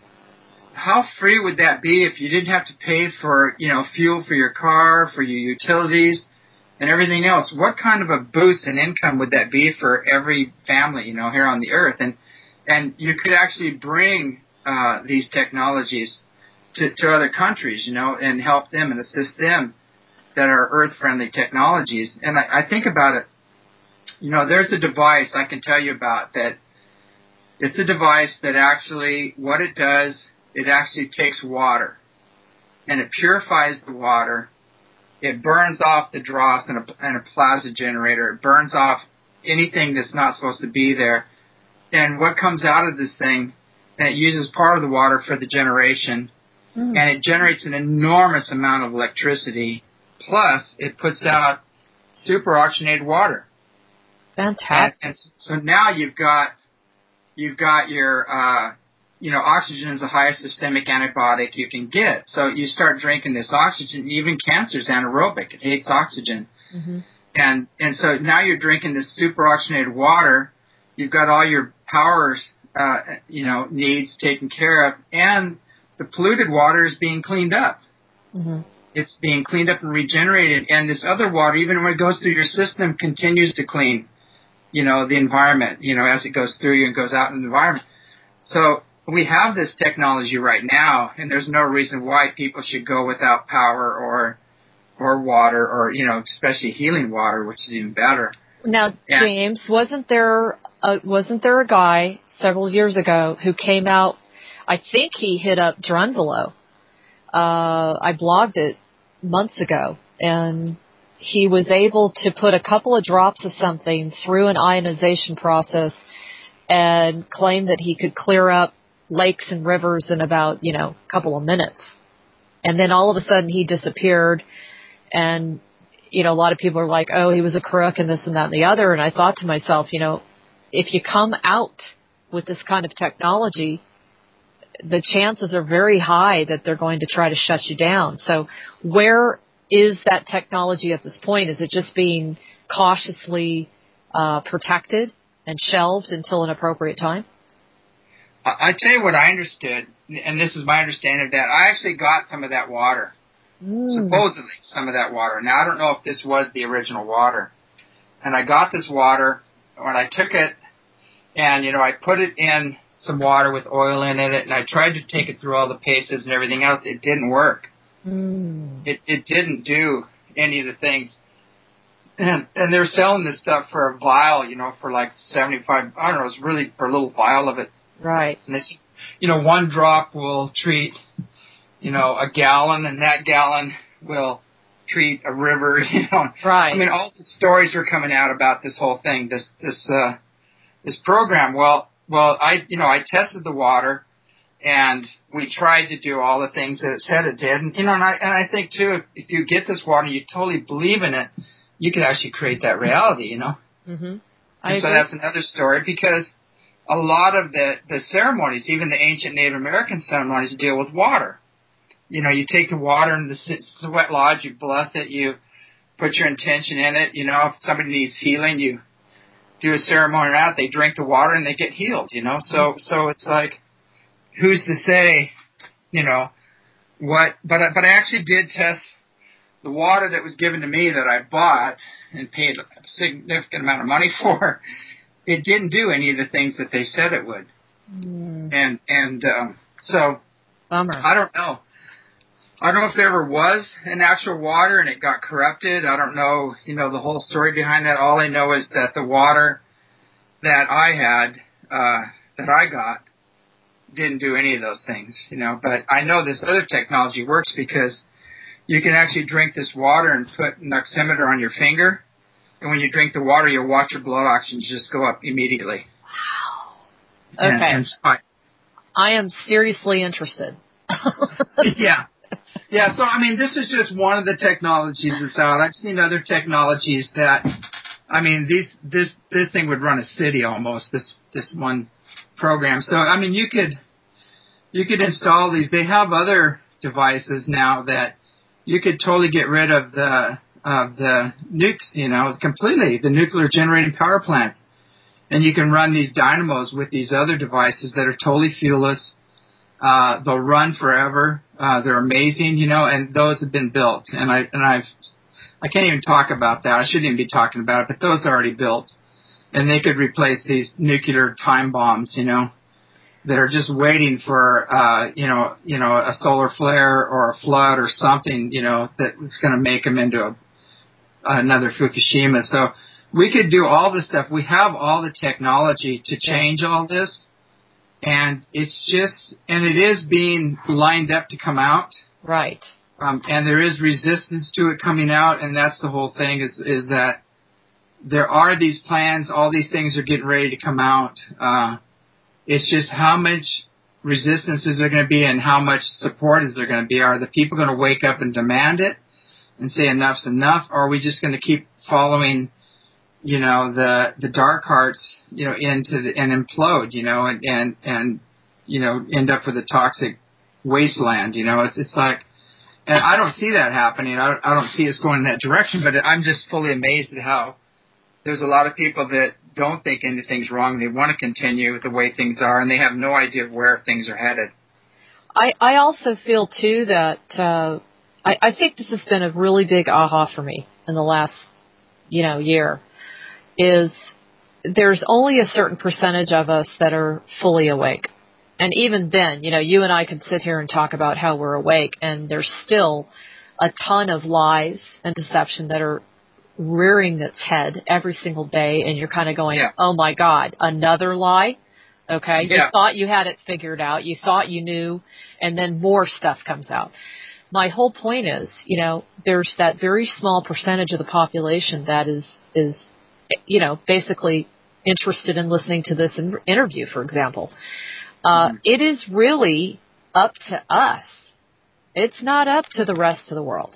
how free would that be if you didn't have to pay for, you know, fuel for your car, for your utilities and everything else? What kind of a boost in income would that be for every family, you know, here on the earth? And, and you could actually bring, uh, these technologies To, to other countries, you know, and help them and assist them that are earth-friendly technologies. And I, I think about it, you know, there's a device I can tell you about that it's a device that actually, what it does, it actually takes water and it purifies the water. It burns off the dross in a, in a plasma generator. It burns off anything that's not supposed to be there. And what comes out of this thing, and it uses part of the water for the generation, Mm. and it generates an enormous amount of electricity. Plus, it puts out superoxygenated water. Fantastic. And, and so now you've got you've got your uh, you know, oxygen is the highest systemic antibiotic you can get. So you start drinking this oxygen. Even cancer is anaerobic; it hates oxygen. Mm-hmm. And and so now you're drinking this super oxygenated water. You've got all your power, uh, you know, needs taken care of, and the polluted water is being cleaned up. Mm-hmm. It's being cleaned up and regenerated, and this other water, even when it goes through your system, continues to clean, you know, the environment, you know, as it goes through you and goes out in the environment. So we have this technology right now, and there's no reason why people should go without power or or water, or, you know, especially healing water, which is even better. Now, and, James, wasn't there a, wasn't there a guy several years ago who came out? I think he hit up Drunvalo. Uh, I blogged it months ago, and he was able to put a couple of drops of something through an ionization process and claim that he could clear up lakes and rivers in about, you know, a couple of minutes. And then all of a sudden he disappeared. And, you know, a lot of people are like, oh, he was a crook and this and that and the other. And I thought to myself, you know, if you come out with this kind of technology, the chances are very high that they're going to try to shut you down. So where is that technology at this point? Is it just being cautiously uh, protected and shelved until an appropriate time? I, I tell you what I understood, and this is my understanding of that. I actually got some of that water. Mm. Supposedly some of that water. Now, I don't know if this was the original water. And I got this water, when I took it, and, you know, I put it in some water with oil in it, and I tried to take it through all the paces and everything else. It didn't work. Mm. It it didn't do any of the things. And and they're selling this stuff for a vial, you know, for like seventy-five, I don't know, it's really for a little vial of it. Right. And this, you know, one drop will treat, you know, a gallon, and that gallon will treat a river, you know. Right. I mean, all the stories are coming out about this whole thing, this, this, uh, this program. Well, well, I, you know, I tested the water, and we tried to do all the things that it said it did. And, you know, and I, and I think too, if, if you get this water and you totally believe in it, you can actually create that reality, you know. Mm-hmm. I and so agree. That's another story, because a lot of the, the ceremonies, even the ancient Native American ceremonies, deal with water. You know, you take the water in the sweat lodge, you bless it, you put your intention in it. You know, if somebody needs healing, you do a ceremony around it, they drink the water and they get healed, you know. So so it's like, who's to say, you know, what, but, but I actually did test the water that was given to me that I bought and paid a significant amount of money for. It didn't do any of the things that they said it would. Mm. And, and, um, so Bummer. I don't know. I don't know if there ever was an actual water and it got corrupted. I don't know, you know, the whole story behind that. All I know is that the water that I had, uh, that I got didn't do any of those things, you know, but I know this other technology works, because you can actually drink this water and put an oximeter on your finger. And when you drink the water, you'll watch your blood oxygen just go up immediately. Wow. Okay. And, and I, I am seriously interested. Yeah. Yeah, so, I mean, this is just one of the technologies that's out. I've seen other technologies that, I mean, these, this, this thing would run a city almost, this, this one program. So, I mean, you could, you could install these. They have other devices now that you could totally get rid of the, of the nukes, you know, completely, the nuclear generating power plants. And you can run these dynamos with these other devices that are totally fuelless. Uh, they'll run forever. Uh, they're amazing, you know, and those have been built. And I, and I've, I can't even talk about that. I shouldn't even be talking about it, but those are already built. And they could replace these nuclear time bombs, you know, that are just waiting for, uh, you know, you know, a solar flare or a flood or something, you know, that's going to make them into a, another Fukushima. So we could do all this stuff. We have all the technology to change all this. And it's just, and it is being lined up to come out. Right. Um, and there is resistance to it coming out. And that's the whole thing, is, is that there are these plans. All these things are getting ready to come out. Uh, it's just how much resistance is there going to be and how much support is there going to be? Are the people going to wake up and demand it and say enough's enough? Or are we just going to keep following, you know, the, the dark hearts, you know, into the, and implode, you know, and, and, and, you know, end up with a toxic wasteland. You know, it's it's like, and I don't see that happening. I don't, I don't see us going in that direction. But I'm just fully amazed at how there's a lot of people that don't think anything's wrong. They want to continue the way things are, and they have no idea where things are headed. I, I also feel, too, that uh, I, I think this has been a really big aha for me in the last, you know, year, is there's only a certain percentage of us that are fully awake. And even then, you know, you and I could sit here and talk about how we're awake, and there's still a ton of lies and deception that are rearing its head every single day, and you're kind of going, yeah. Oh, my God, another lie? Okay, yeah. You thought you had it figured out. You thought you knew, and then more stuff comes out. My whole point is, you know, there's that very small percentage of the population that is, is, you know, basically interested in listening to this in- interview, for example. Uh, mm-hmm. It is really up to us. It's not up to the rest of the world.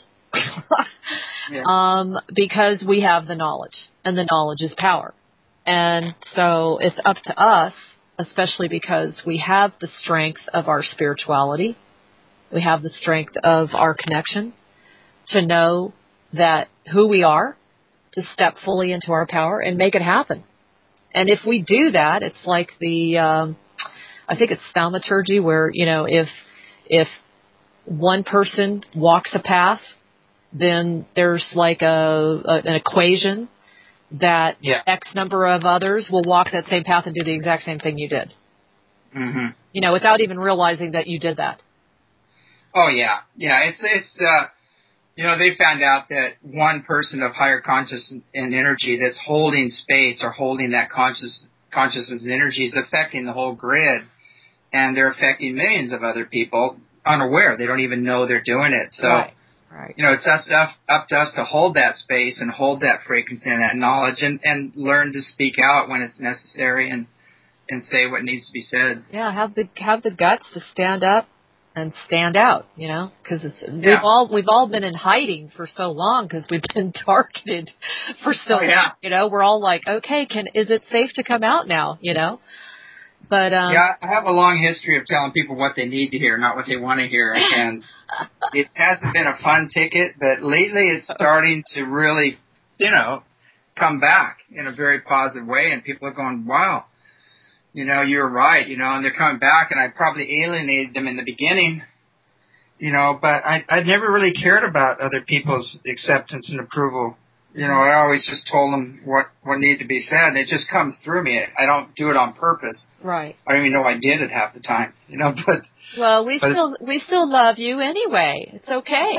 yeah. um, because we have the knowledge, and the knowledge is power. And so it's up to us, especially because we have the strength of our spirituality. We have the strength of our connection to know that who we are, to step fully into our power and make it happen. And if we do that, it's like the, um, I think it's thaumaturgy, where, you know, if, if one person walks a path, then there's like a, a an equation that yeah. X number of others will walk that same path and do the exact same thing you did. Mm-hmm. You know, without even realizing that you did that. Oh, yeah. Yeah, it's, it's, uh, you know, they found out that one person of higher consciousness and energy that's holding space or holding that conscious, consciousness and energy is affecting the whole grid, and they're affecting millions of other people unaware. They don't even know they're doing it. So, right. Right. You know, it's us, up, up to us to hold that space and hold that frequency and that knowledge, and, and learn to speak out when it's necessary, and, and say what needs to be said. Yeah, have the have the guts to stand up and stand out, you know, because it's yeah. we've all we've all been in hiding for so long because we've been targeted for so oh, yeah. long. You know, we're all like, okay, can is it safe to come out now? You know, but um, yeah, I have a long history of telling people what they need to hear, not what they want to hear, and it hasn't been a fun ticket, but lately it's starting to really, you know, come back in a very positive way, and people are going, wow. You know, you're right, you know, and they're coming back, and I probably alienated them in the beginning, you know, but I, I never really cared about other people's acceptance and approval. You know, I always just told them what, what needed to be said. It just comes through me. I don't do it on purpose. Right. I don't even know I did it half the time, you know, but. Well, we but still, we still love you anyway. It's okay.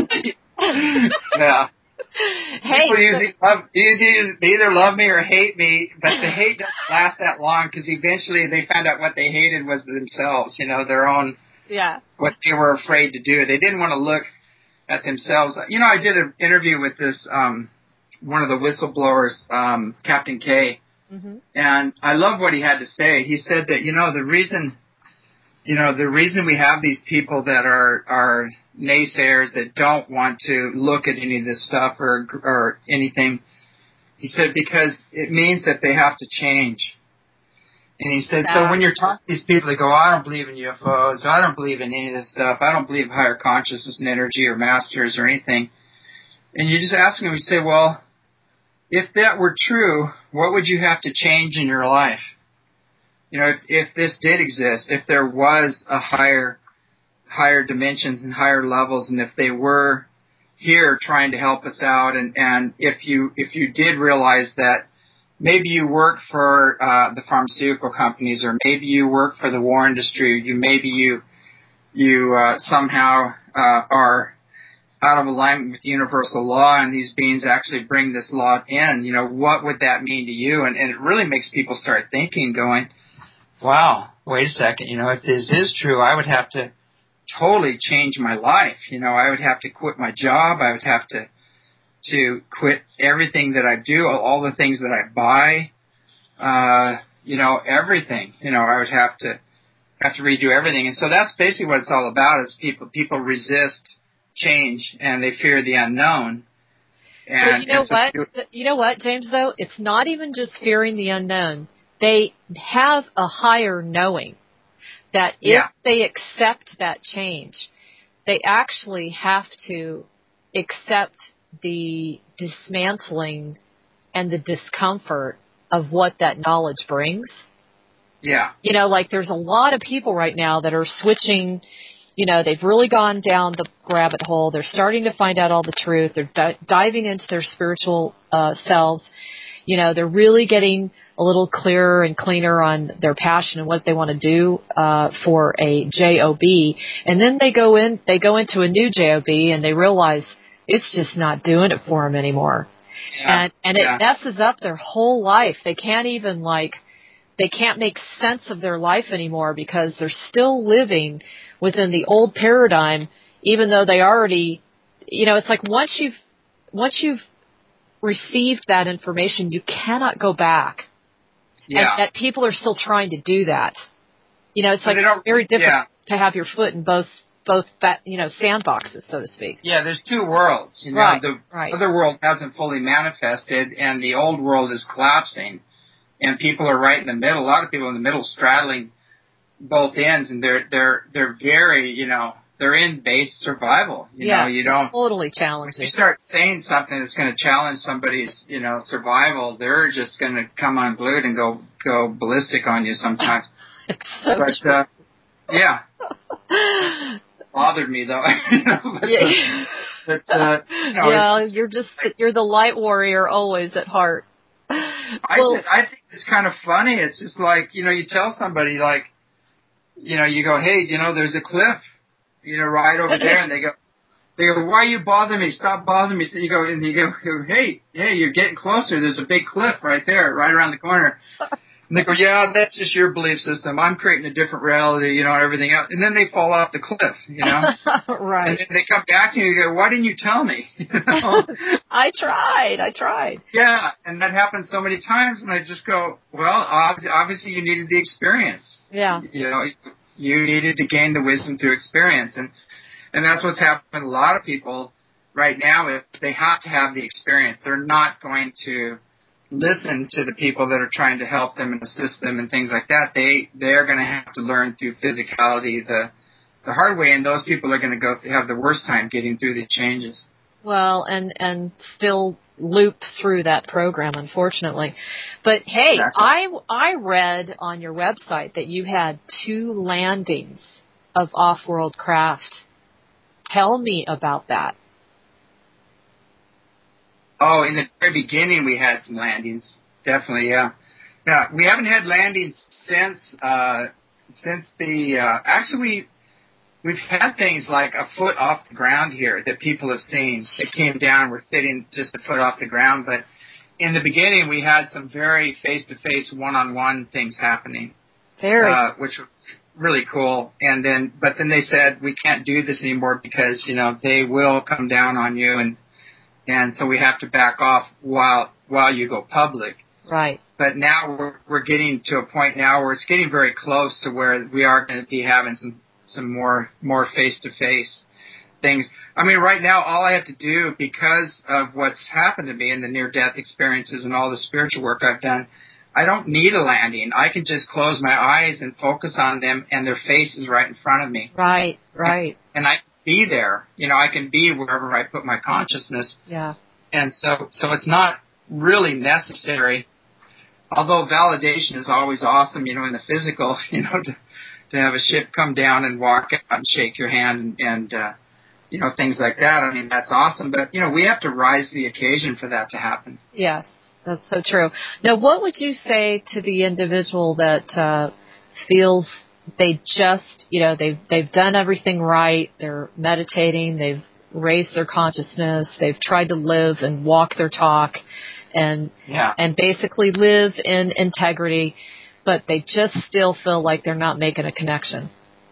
yeah. Hey, people usually love, either, they either love me or hate me, but the hate doesn't last that long, because eventually they found out what they hated was themselves, you know, their own, yeah, what they were afraid to do. They didn't want to look at themselves. You know, I did an interview with this, um, one of the whistleblowers, um, Captain K, mm-hmm. and I love what he had to say. He said that, you know, the reason, you know, the reason we have these people that are, are naysayers that don't want to look at any of this stuff or, or anything, he said, because it means that they have to change. And he said, so when you're talking to these people, they go, I don't believe in U F Os, I don't believe in any of this stuff, I don't believe in higher consciousness and energy or masters or anything. And you just ask them, you say, well, if that were true, what would you have to change in your life? You know, if, if this did exist, if there was a higher, higher dimensions and higher levels, and if they were here trying to help us out, and, and if you, if you did realize that maybe you work for, uh, the pharmaceutical companies, or maybe you work for the war industry, you, maybe you, you, uh, somehow, uh, are out of alignment with universal law, and these beings actually bring this law in, you know, what would that mean to you? And, and it really makes people start thinking, going, wow, wait a second, you know, if this is true, I would have to totally change my life. You know, I would have to quit my job. I would have to, to quit everything that I do, all the things that I buy, uh, you know, everything. You know, I would have to, have to redo everything. And so that's basically what it's all about, is people, people resist change, and they fear the unknown. And, but you know so what? You know what, James, though? It's not even just fearing the unknown. They have a higher knowing. that if Yeah. they accept that change, they actually have to accept the dismantling and the discomfort of what that knowledge brings. Yeah. You know, like there's a lot of people right now that are switching, you know, they've really gone down the rabbit hole. They're starting to find out all the truth. They're di- diving into their spiritual uh, selves. You know, they're really getting a little clearer and cleaner on their passion and what they want to do uh, for a job. And then they go in, they go into a new job and they realize it's just not doing it for them anymore. Yeah. And and it Yeah. messes up their whole life. They can't even like, they can't make sense of their life anymore because they're still living within the old paradigm, even though they already, you know, it's like once you've, once you've received that information, you cannot go back. Yeah. And that people are still trying to do that. You know, it's So like they don't- it's very difficult yeah. to have your foot in both, both, ba- you know, sandboxes, so to speak. Yeah, there's two worlds. You know, Right, the right. other world hasn't fully manifested, and the old world is collapsing, and people are right in the middle. A lot of people in the middle straddling both ends, and they're they're they're very, you know, they're in base survival. You yeah, know, you don't totally If challenging. you start saying something that's going to challenge somebody's, you know, survival, they're just going to come unglued and go go ballistic on you sometimes. It's so But true. uh, yeah, bothered me though. You know, but, Yeah. uh, but uh, you know, yeah, it's just, you're just, you're the light warrior always at heart. I Well, said, I think it's kind of funny. It's just like, you know, you tell somebody like, you know, you go, hey, you know, there's a cliff, you know, right over there, and they go, they go, why are you bothering me? Stop bothering me. So you go, and you go, hey, hey, you're getting closer. There's a big cliff right there, right around the corner. And they go, yeah, that's just your belief system. I'm creating a different reality, you know, and everything else. And then they fall off the cliff, you know. right. And then they come back to you and go, why didn't you tell me? You know? I tried. I tried. Yeah, and that happens so many times, and I just go, well, obviously, obviously you needed the experience. Yeah. You know, you needed to gain the wisdom through experience. And, and that's what's happening with a lot of people right now. If they have to have the experience, they're not going to listen to the people that are trying to help them and assist them and things like that. They, they're going to have to learn through physicality the, the hard way, and those people are going to go have the worst time getting through the changes. Well, and, and still loop through that program, unfortunately. But hey, Exactly. I, I read on your website that you had two landings of off-world craft. Tell me about that. Oh, in the very beginning we had some landings. Definitely, yeah. Yeah, we haven't had landings since, uh, since the, uh, actually we, we've had things like a foot off the ground here that people have seen that came down. We're sitting just a foot off the ground, but in the beginning we had some very face-to-face, one-on-one things happening. Very. Uh, which were really cool. And then, but then they said, we can't do this anymore because, you know, they will come down on you, and, and so we have to back off while, while you go public. Right. But now we're, we're getting to a point now where it's getting very close to where we are going to be having some, some more, more face-to-face things. I mean, right now, all I have to do, because of what's happened to me in the near-death experiences and all the spiritual work I've done, I don't need a landing. I can just close my eyes and focus on them, and their face is right in front of me. Right, right. And, and I can be there. You know, I can be wherever I put my consciousness. Yeah. And so, so it's not really necessary. Although validation is always awesome, you know, in the physical, you know, to, to have a ship come down and walk out and shake your hand and, and uh, you know, things like that. I mean, that's awesome. But, you know, we have to rise to the occasion for that to happen. Yes, that's so true. Now, what would you say to the individual that uh, feels they just, you know, they've, they've done everything right, they're meditating, they've raised their consciousness, they've tried to live and walk their talk, and yeah. and basically live in integrity, but they just still feel like they're not making a connection?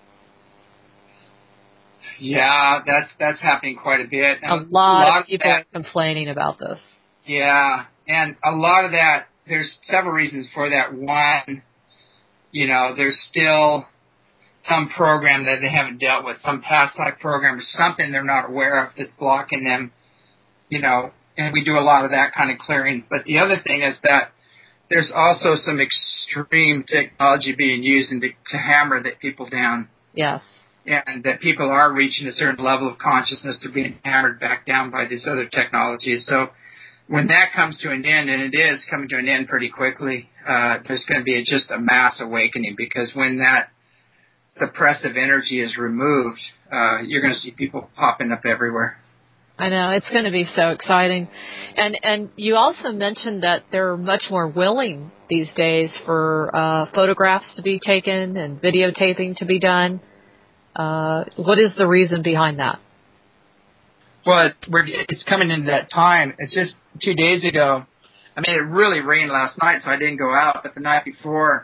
Yeah, that's that's happening quite a bit. A And lot, a lot of people that, are complaining about this. Yeah, and a lot of that, there's several reasons for that. One, you know, there's still some program that they haven't dealt with, some past life program or something they're not aware of that's blocking them, you know, and we do a lot of that kind of clearing. But the other thing is that there's also some extreme technology being used in to, to hammer the people down. Yes. And that people are reaching a certain level of consciousness, they're being hammered back down by these other technologies. So when that comes to an end, and it is coming to an end pretty quickly, uh, there's going to be a, just a mass awakening, because when that suppressive energy is removed, uh, you're going to see people popping up everywhere. I know, it's going to be so exciting. And and you also mentioned that they're much more willing these days for uh, photographs to be taken and videotaping to be done. Uh, what is the reason behind that? Well, we're, it's coming into that time. It's just two days ago. I mean, it really rained last night, so I didn't go out. But the night before,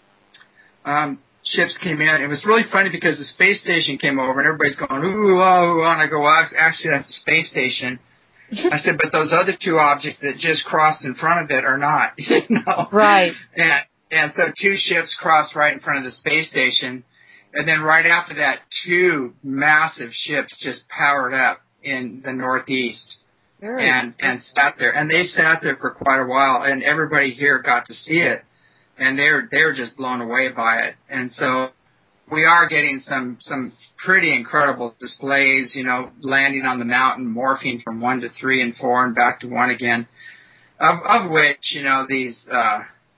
um, ships came in. It was really funny because the space station came over, and everybody's going, ooh, oh, and I go, well, actually, that's the space station. I said, but those other two objects that just crossed in front of it are not, you know? Right. And, and so two ships crossed right in front of the space station. And then right after that, two massive ships just powered up in the northeast. Very and and sat there. And they sat there for quite a while, and everybody here got to see it. And they were, they were just blown away by it. And so we are getting some, some pretty incredible displays, you know, landing on the mountain, morphing from one to three and four and back to one again, of, of which, you know, these, uh,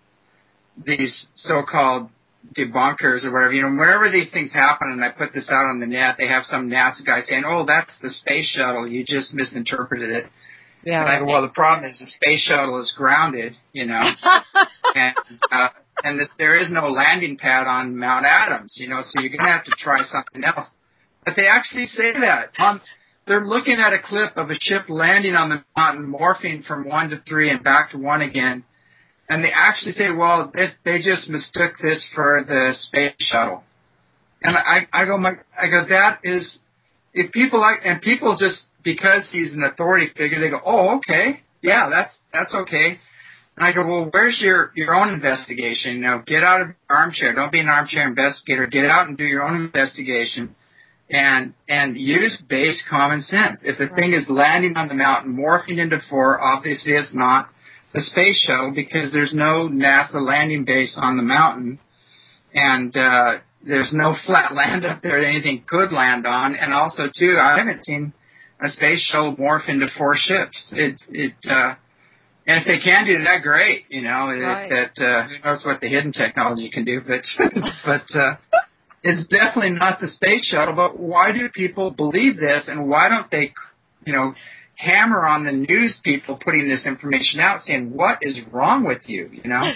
these so-called debunkers or whatever, you know, whenever these things happen and I put this out on the net, they have some NASA guy saying, oh, that's the space shuttle. You just misinterpreted it. Yeah. And I go, well, the problem is the space shuttle is grounded, you know, and, uh, and that there is no landing pad on Mount Adams, you know, so you're going to have to try something else. But they actually say that. Um, they're looking at a clip of a ship landing on the mountain, morphing from one to three and back to one again. And they actually say, well, this, they just mistook this for the space shuttle. And I, I go, my, I go, that is, if people like, and people just, because he's an authority figure, they go, oh, okay, yeah, that's, that's okay. And I go, well, where's your, your own investigation? You know, get out of your armchair. Don't be an armchair investigator. Get out and do your own investigation and, and use base common sense. If the thing is landing on the mountain, morphing into four, obviously it's not the space shuttle because there's no NASA landing base on the mountain. And, uh, there's no flat land up there that anything could land on. And also, too, I haven't seen a space shuttle morph into four ships. It, it, uh, and if they can do that, great. You know, right. it, that, uh, who knows what the hidden technology can do, but, but, uh, it's definitely not the space shuttle. But why do people believe this? And why don't they, you know, hammer on the news people putting this information out saying, what is wrong with you? You know,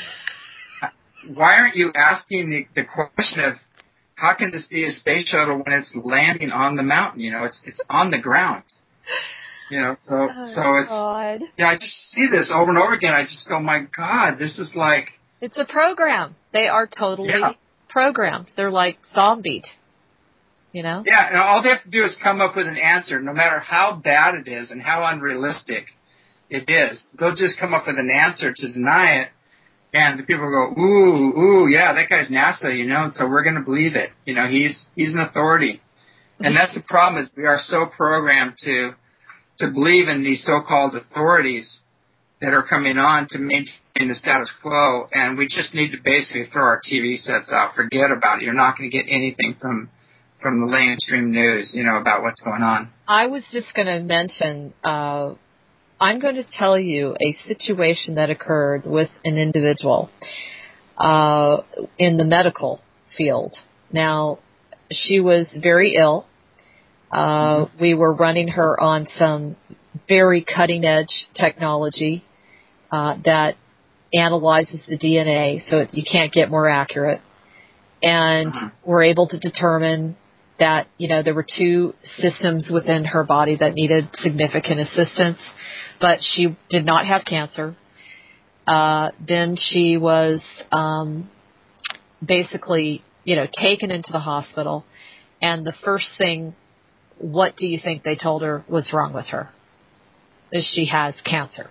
why aren't you asking the, the question of, how can this be a space shuttle when it's landing on the mountain? You know, it's it's on the ground. You know, so oh, so it's God. yeah. I just see this over and over again. I just go, my God, this is like it's a program. They are totally yeah. programmed. They're like zombied. You know? Yeah, and all they have to do is come up with an answer, no matter how bad it is and how unrealistic it is. They'll just come up with an answer to deny it. And the people go, ooh, ooh, yeah, that guy's NASA, you know, so we're going to believe it. You know, he's he's an authority. And that's the problem, is we are so programmed to to believe in these so-called authorities that are coming on to maintain the status quo, and we just need to basically throw our T V sets out, forget about it. You're not going to get anything from from the mainstream news, you know, about what's going on. I was just going to mention uh I'm going to tell you a situation that occurred with an individual uh, in the medical field. Now, she was very ill. Uh, mm-hmm. We were running her on some very cutting-edge technology uh, that analyzes the D N A so you can't get more accurate. And uh-huh. we're able to determine that, you know, there were two systems within her body that needed significant assistance. But she did not have cancer. Uh, then she was um, basically, you know, taken into the hospital. And the first thing, what do you think they told her was wrong with her? Is she has cancer.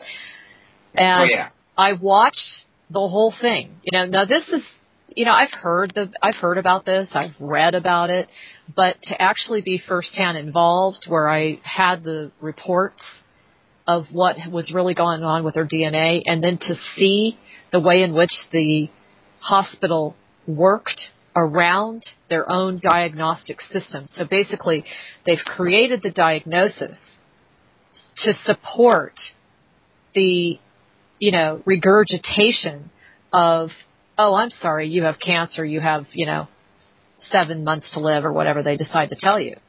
And oh, yeah. I watched the whole thing. You know, now this is, you know, I've heard the, I've heard about this. I've read about it. But to actually be firsthand involved, where I had the reports of what was really going on with her D N A, and then to see the way in which the hospital worked around their own diagnostic system. So basically, they've created the diagnosis to support the, you know, regurgitation of, oh, I'm sorry, you have cancer, you have, you know, seven months to live or whatever they decide to tell you.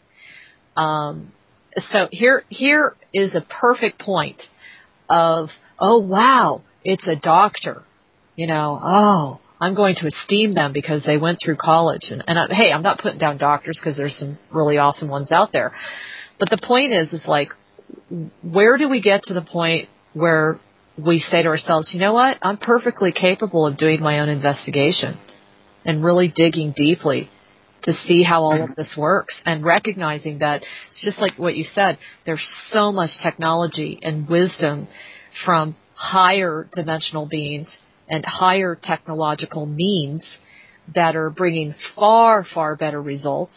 Um, so here, here is a perfect point of, oh, wow, it's a doctor, you know, oh, I'm going to esteem them because they went through college. And, and I, hey, I'm not putting down doctors because there's some really awesome ones out there. But the point is, is like, where do we get to the point where we say to ourselves, you know what, I'm perfectly capable of doing my own investigation and really digging deeply to see how all of this works, and recognizing that it's just like what you said, there's so much technology and wisdom from higher dimensional beings and higher technological means that are bringing far, far better results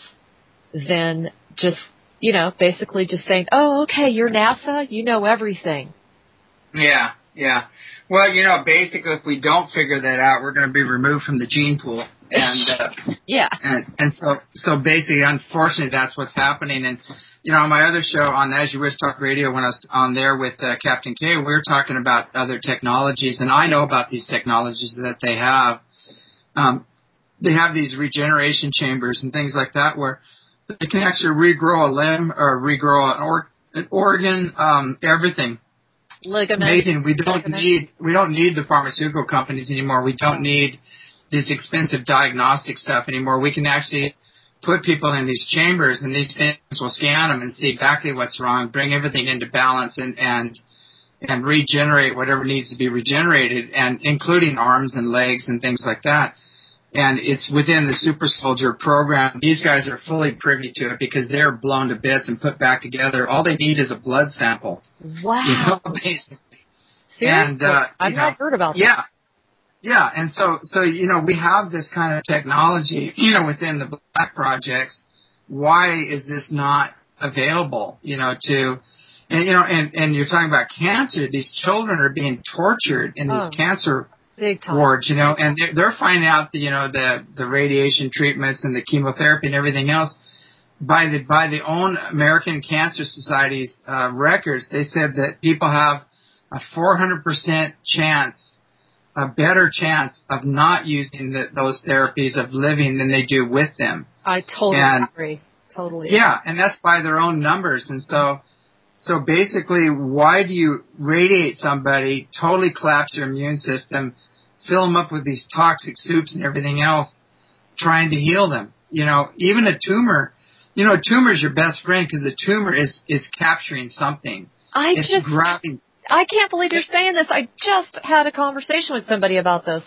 than just, you know, basically just saying, oh, okay, you're NASA, you know everything. Yeah, yeah. Well, you know, basically, if we don't figure that out, we're going to be removed from the gene pool. And uh, yeah, and and so so basically, unfortunately, that's what's happening. And you know, on my other show on As You Wish Talk Radio, when I was on there with uh, Captain K, we were talking about other technologies, and I know about these technologies that they have. Um, they have these regeneration chambers and things like that, where they can actually regrow a limb or regrow an, or- an organ, um, everything. Ligament. Amazing. We don't Ligament. need we don't need the pharmaceutical companies anymore. We don't need this expensive diagnostic stuff anymore. We can actually put people in these chambers, and these things will scan them and see exactly what's wrong, bring everything into balance, and and and regenerate whatever needs to be regenerated, and including arms and legs and things like that. And it's within the Super Soldier program. These guys are fully privy to it because they're blown to bits and put back together. All they need is a blood sample. Wow. You know, basically. Seriously? And, uh, I've not know, heard about that. Yeah. Yeah, and so, so, you know, we have this kind of technology, you know, within the Black projects. Why is this not available, you know, to, and, you know, and, and you're talking about cancer. These children are being tortured in these Oh, cancer big time. wards, you know, and they're, they're finding out the, you know, the, the radiation treatments and the chemotherapy and everything else by the, by the own American Cancer Society's, uh, records. They said that people have a four hundred percent chance, a better chance of not using the, those therapies of living than they do with them. I totally and, agree. Totally. Yeah, and that's by their own numbers. And so, so basically, why do you radiate somebody, totally collapse their immune system, fill them up with these toxic soups and everything else, trying to heal them? You know, even a tumor, you know, a tumor is your best friend because the tumor is, is capturing something. I it's just, grabbing. I can't believe you're saying this. I just had a conversation with somebody about this.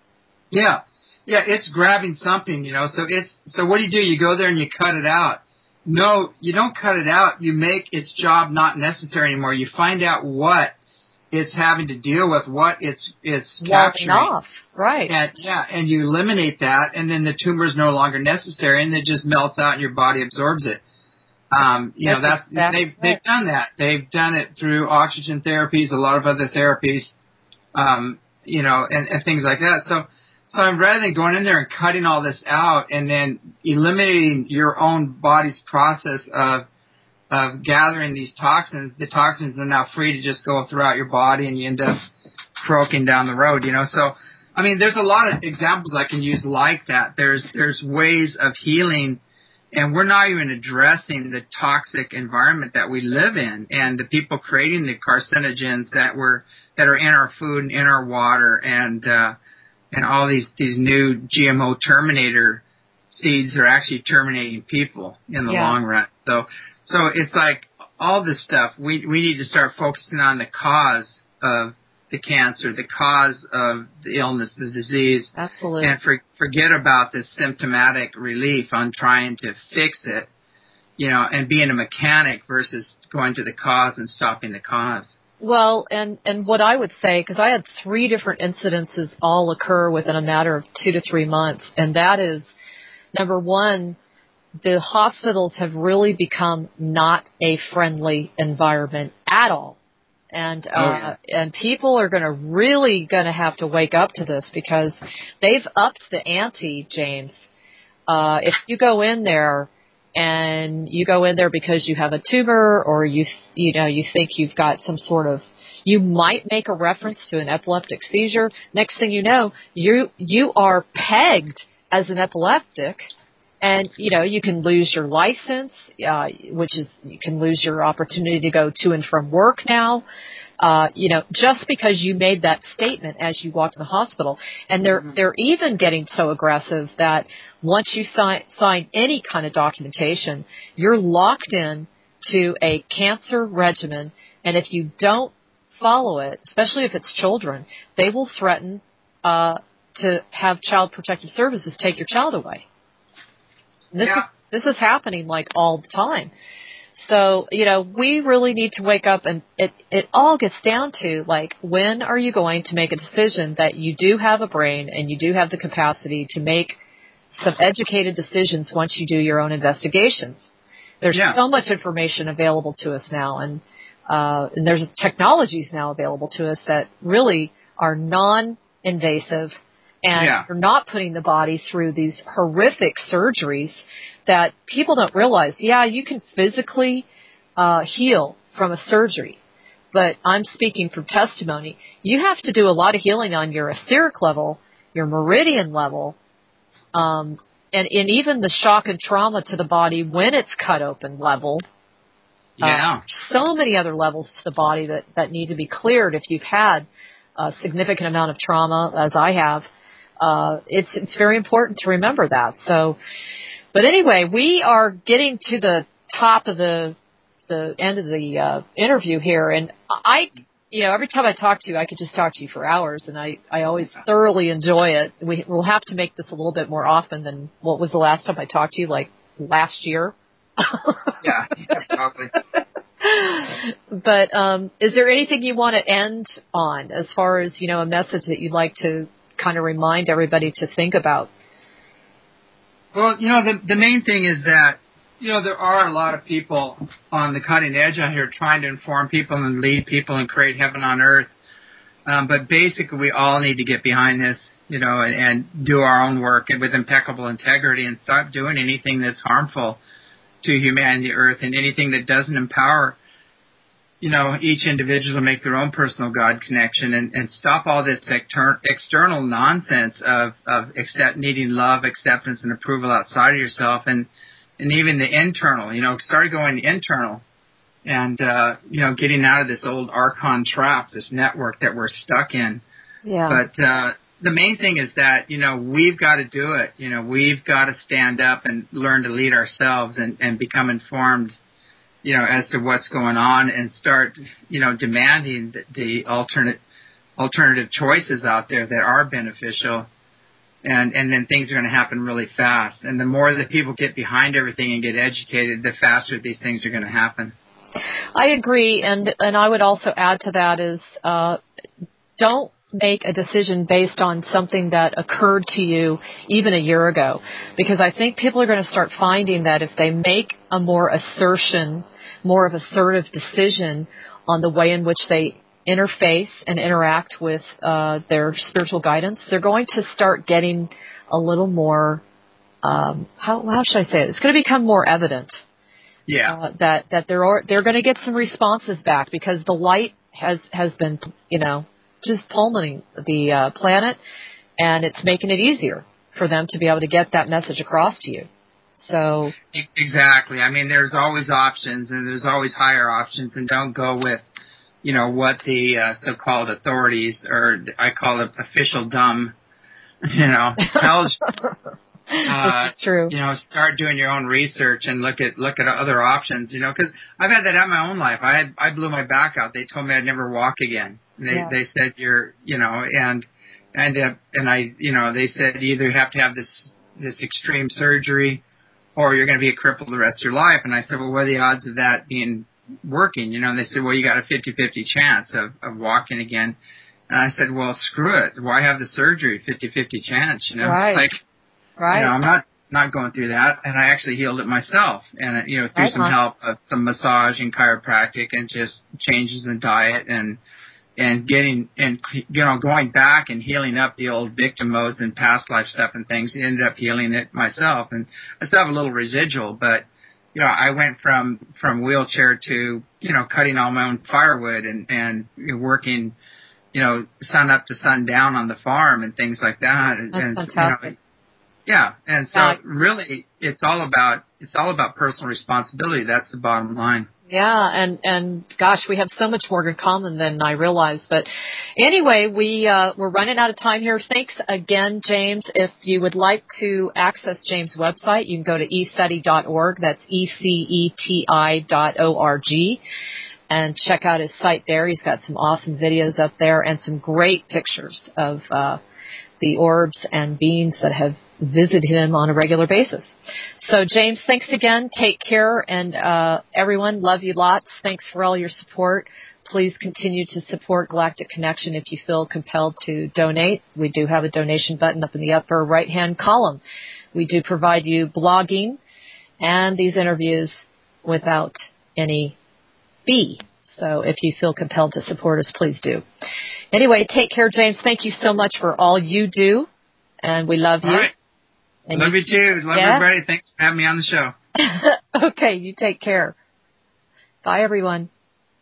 Yeah. Yeah, it's grabbing something, you know. So it's so what do you do? You go there and you cut it out. No, you don't cut it out. You make its job not necessary anymore. You find out what it's having to deal with, what it's it's capturing. Off. Right. And, yeah, and you eliminate that, and then the tumor is no longer necessary, and it just melts out and your body absorbs it. Um, you that's know, that's exactly they've right. they've done that. They've done it through oxygen therapies, a lot of other therapies, um, you know, and, and things like that. So, so rather than going in there and cutting all this out and then eliminating your own body's process of of gathering these toxins, the toxins are now free to just go throughout your body, and you end up croaking down the road. You know, so I mean, there's a lot of examples I can use like that. There's there's ways of healing. And we're not even addressing the toxic environment that we live in, and the people creating the carcinogens that were that are in our food and in our water, and uh, and all these these new G M O terminator seeds are actually terminating people in the Yeah. long run. So so it's like all this stuff. We we need to start focusing on the cause of the cancer, the cause of the illness, the disease. Absolutely. And for, forget about this symptomatic relief on trying to fix it, you know, and being a mechanic versus going to the cause and stopping the cause. Well, and, and what I would say, because I had three different incidences all occur within a matter of two to three months, and that is, number one, the hospitals have really become not a friendly environment at all. And, uh, oh, yeah. and people are going to really going to have to wake up to this because they've upped the ante, James. Uh, if you go in there and you go in there because you have a tumor or you, you know, you think you've got some sort of, you might make a reference to an epileptic seizure. Next thing you know, you, you are pegged as an epileptic. And, you know, you can lose your license, uh, which is, you can lose your opportunity to go to and from work now, uh, you know, just because you made that statement as you walked to the hospital. And they're, mm-hmm. they're even getting so aggressive that once you sign, sign any kind of documentation, you're locked in to a cancer regimen. And if you don't follow it, especially if it's children, they will threaten, uh, to have Child Protective Services take your child away. This yeah. is this is happening like all the time. So, you know, we really need to wake up, and it, it all gets down to, like, when are you going to make a decision that you do have a brain and you do have the capacity to make some educated decisions once you do your own investigations? There's yeah. so much information available to us now, and, uh, and there's technologies now available to us that really are non-invasive. And yeah. you're not putting the body through these horrific surgeries that people don't realize. Yeah, you can physically uh, heal from a surgery, but I'm speaking from testimony. You have to do a lot of healing on your etheric level, your meridian level, um, and, and even the shock and trauma to the body when it's cut open level. Yeah. Uh, so many other levels to the body that, that need to be cleared if you've had a significant amount of trauma, as I have. Uh, it's, it's very important to remember that. So, but anyway, we are getting to the top of the, the end of the, uh, interview here. And I, you know, every time I talk to you, I could just talk to you for hours, and I, I always thoroughly enjoy it. We, we'll have to make this a little bit more often than what was the last time I talked to you, like last year. yeah, yeah, probably. But, um, is there anything you want to end on as far as, you know, a message that you'd like to kind of remind everybody to think about? Well, you know, the the main thing is that, you know, there are a lot of people on the cutting edge out here trying to inform people and lead people and create heaven on earth. Um, but basically, we all need to get behind this, you know, and, and do our own work and with impeccable integrity and stop doing anything that's harmful to humanity, earth, and anything that doesn't empower, you know, each individual to make their own personal God connection, and, and stop all this exter- external nonsense of, of accept, needing love, acceptance, and approval outside of yourself, and, and even the internal, you know, start going internal and, uh, you know, getting out of this old Archon trap, this network that we're stuck in. Yeah. But, uh, the main thing is that, you know, we've got to do it. You know, we've got to stand up and learn to lead ourselves and, and become informed, you know, as to what's going on, and start, you know, demanding the, the alternate, alternative choices out there that are beneficial. And, and then things are going to happen really fast. And the more that people get behind everything and get educated, the faster these things are going to happen. I agree. And, and I would also add to that is, uh, don't make a decision based on something that occurred to you even a year ago, because I think people are going to start finding that if they make a more assertion, more of assertive decision on the way in which they interface and interact with uh, their spiritual guidance, they're going to start getting a little more, um, how, how should I say it? It's going to become more evident. Yeah. Uh, that that they're they're going to get some responses back, because the light has has been, you know, just pulmoning the uh, planet, and it's making it easier for them to be able to get that message across to you. So exactly. I mean, there's always options, and there's always higher options, and don't go with, you know, what the uh, so-called authorities, or I call it official dumb, you know, tells you. Uh, this is true. You know, start doing your own research and look at look at other options. You know, because I've had that in my own life. I had I blew my back out. They told me I'd never walk again. They Yeah. they said you're, you know, and and uh, and I, you know, they said you either have to have this this extreme surgery, or you're going to be a cripple the rest of your life. And I said, well, what are the odds of that being working? You know, and they said, well, you got a fifty-fifty chance of of walking again. And I said, well, screw it. Why have the surgery? fifty-fifty chance. You know, Right. it's like. Right. You know, I'm not not going through that, and I actually healed it myself, and you know through Right some on. help of some massage and chiropractic and just changes in diet and and getting and you know going back and healing up the old victim modes and past life stuff and things. Ended up healing it myself, and I still have a little residual, but you know I went from from wheelchair to you know cutting all my own firewood and and working you know sun up to sun down on the farm and things like that. That's and, fantastic. You know, yeah, and so Uh, really, it's all about it's all about personal responsibility. That's the bottom line. Yeah, and and gosh, we have so much more in common than I realized. But anyway, we uh, we're running out of time here. Thanks again, James. If you would like to access James' website, you can go to e ceti dot org. That's E C E T I dot O R G. And check out his site there. He's got some awesome videos up there and some great pictures of uh, the orbs and beings that have visited him on a regular basis. So, James, thanks again. Take care. And uh, everyone, love you lots. Thanks for all your support. Please continue to support Galactic Connection if you feel compelled to donate. We do have a donation button up in the upper right-hand column. We do provide you blogging and these interviews without any fee. So if you feel compelled to support us, please do. Anyway, take care, James. Thank you so much for all you do, and we love you. All right. And love you, you too. Love yeah? everybody. Thanks for having me on the show. Okay, you take care. Bye, everyone.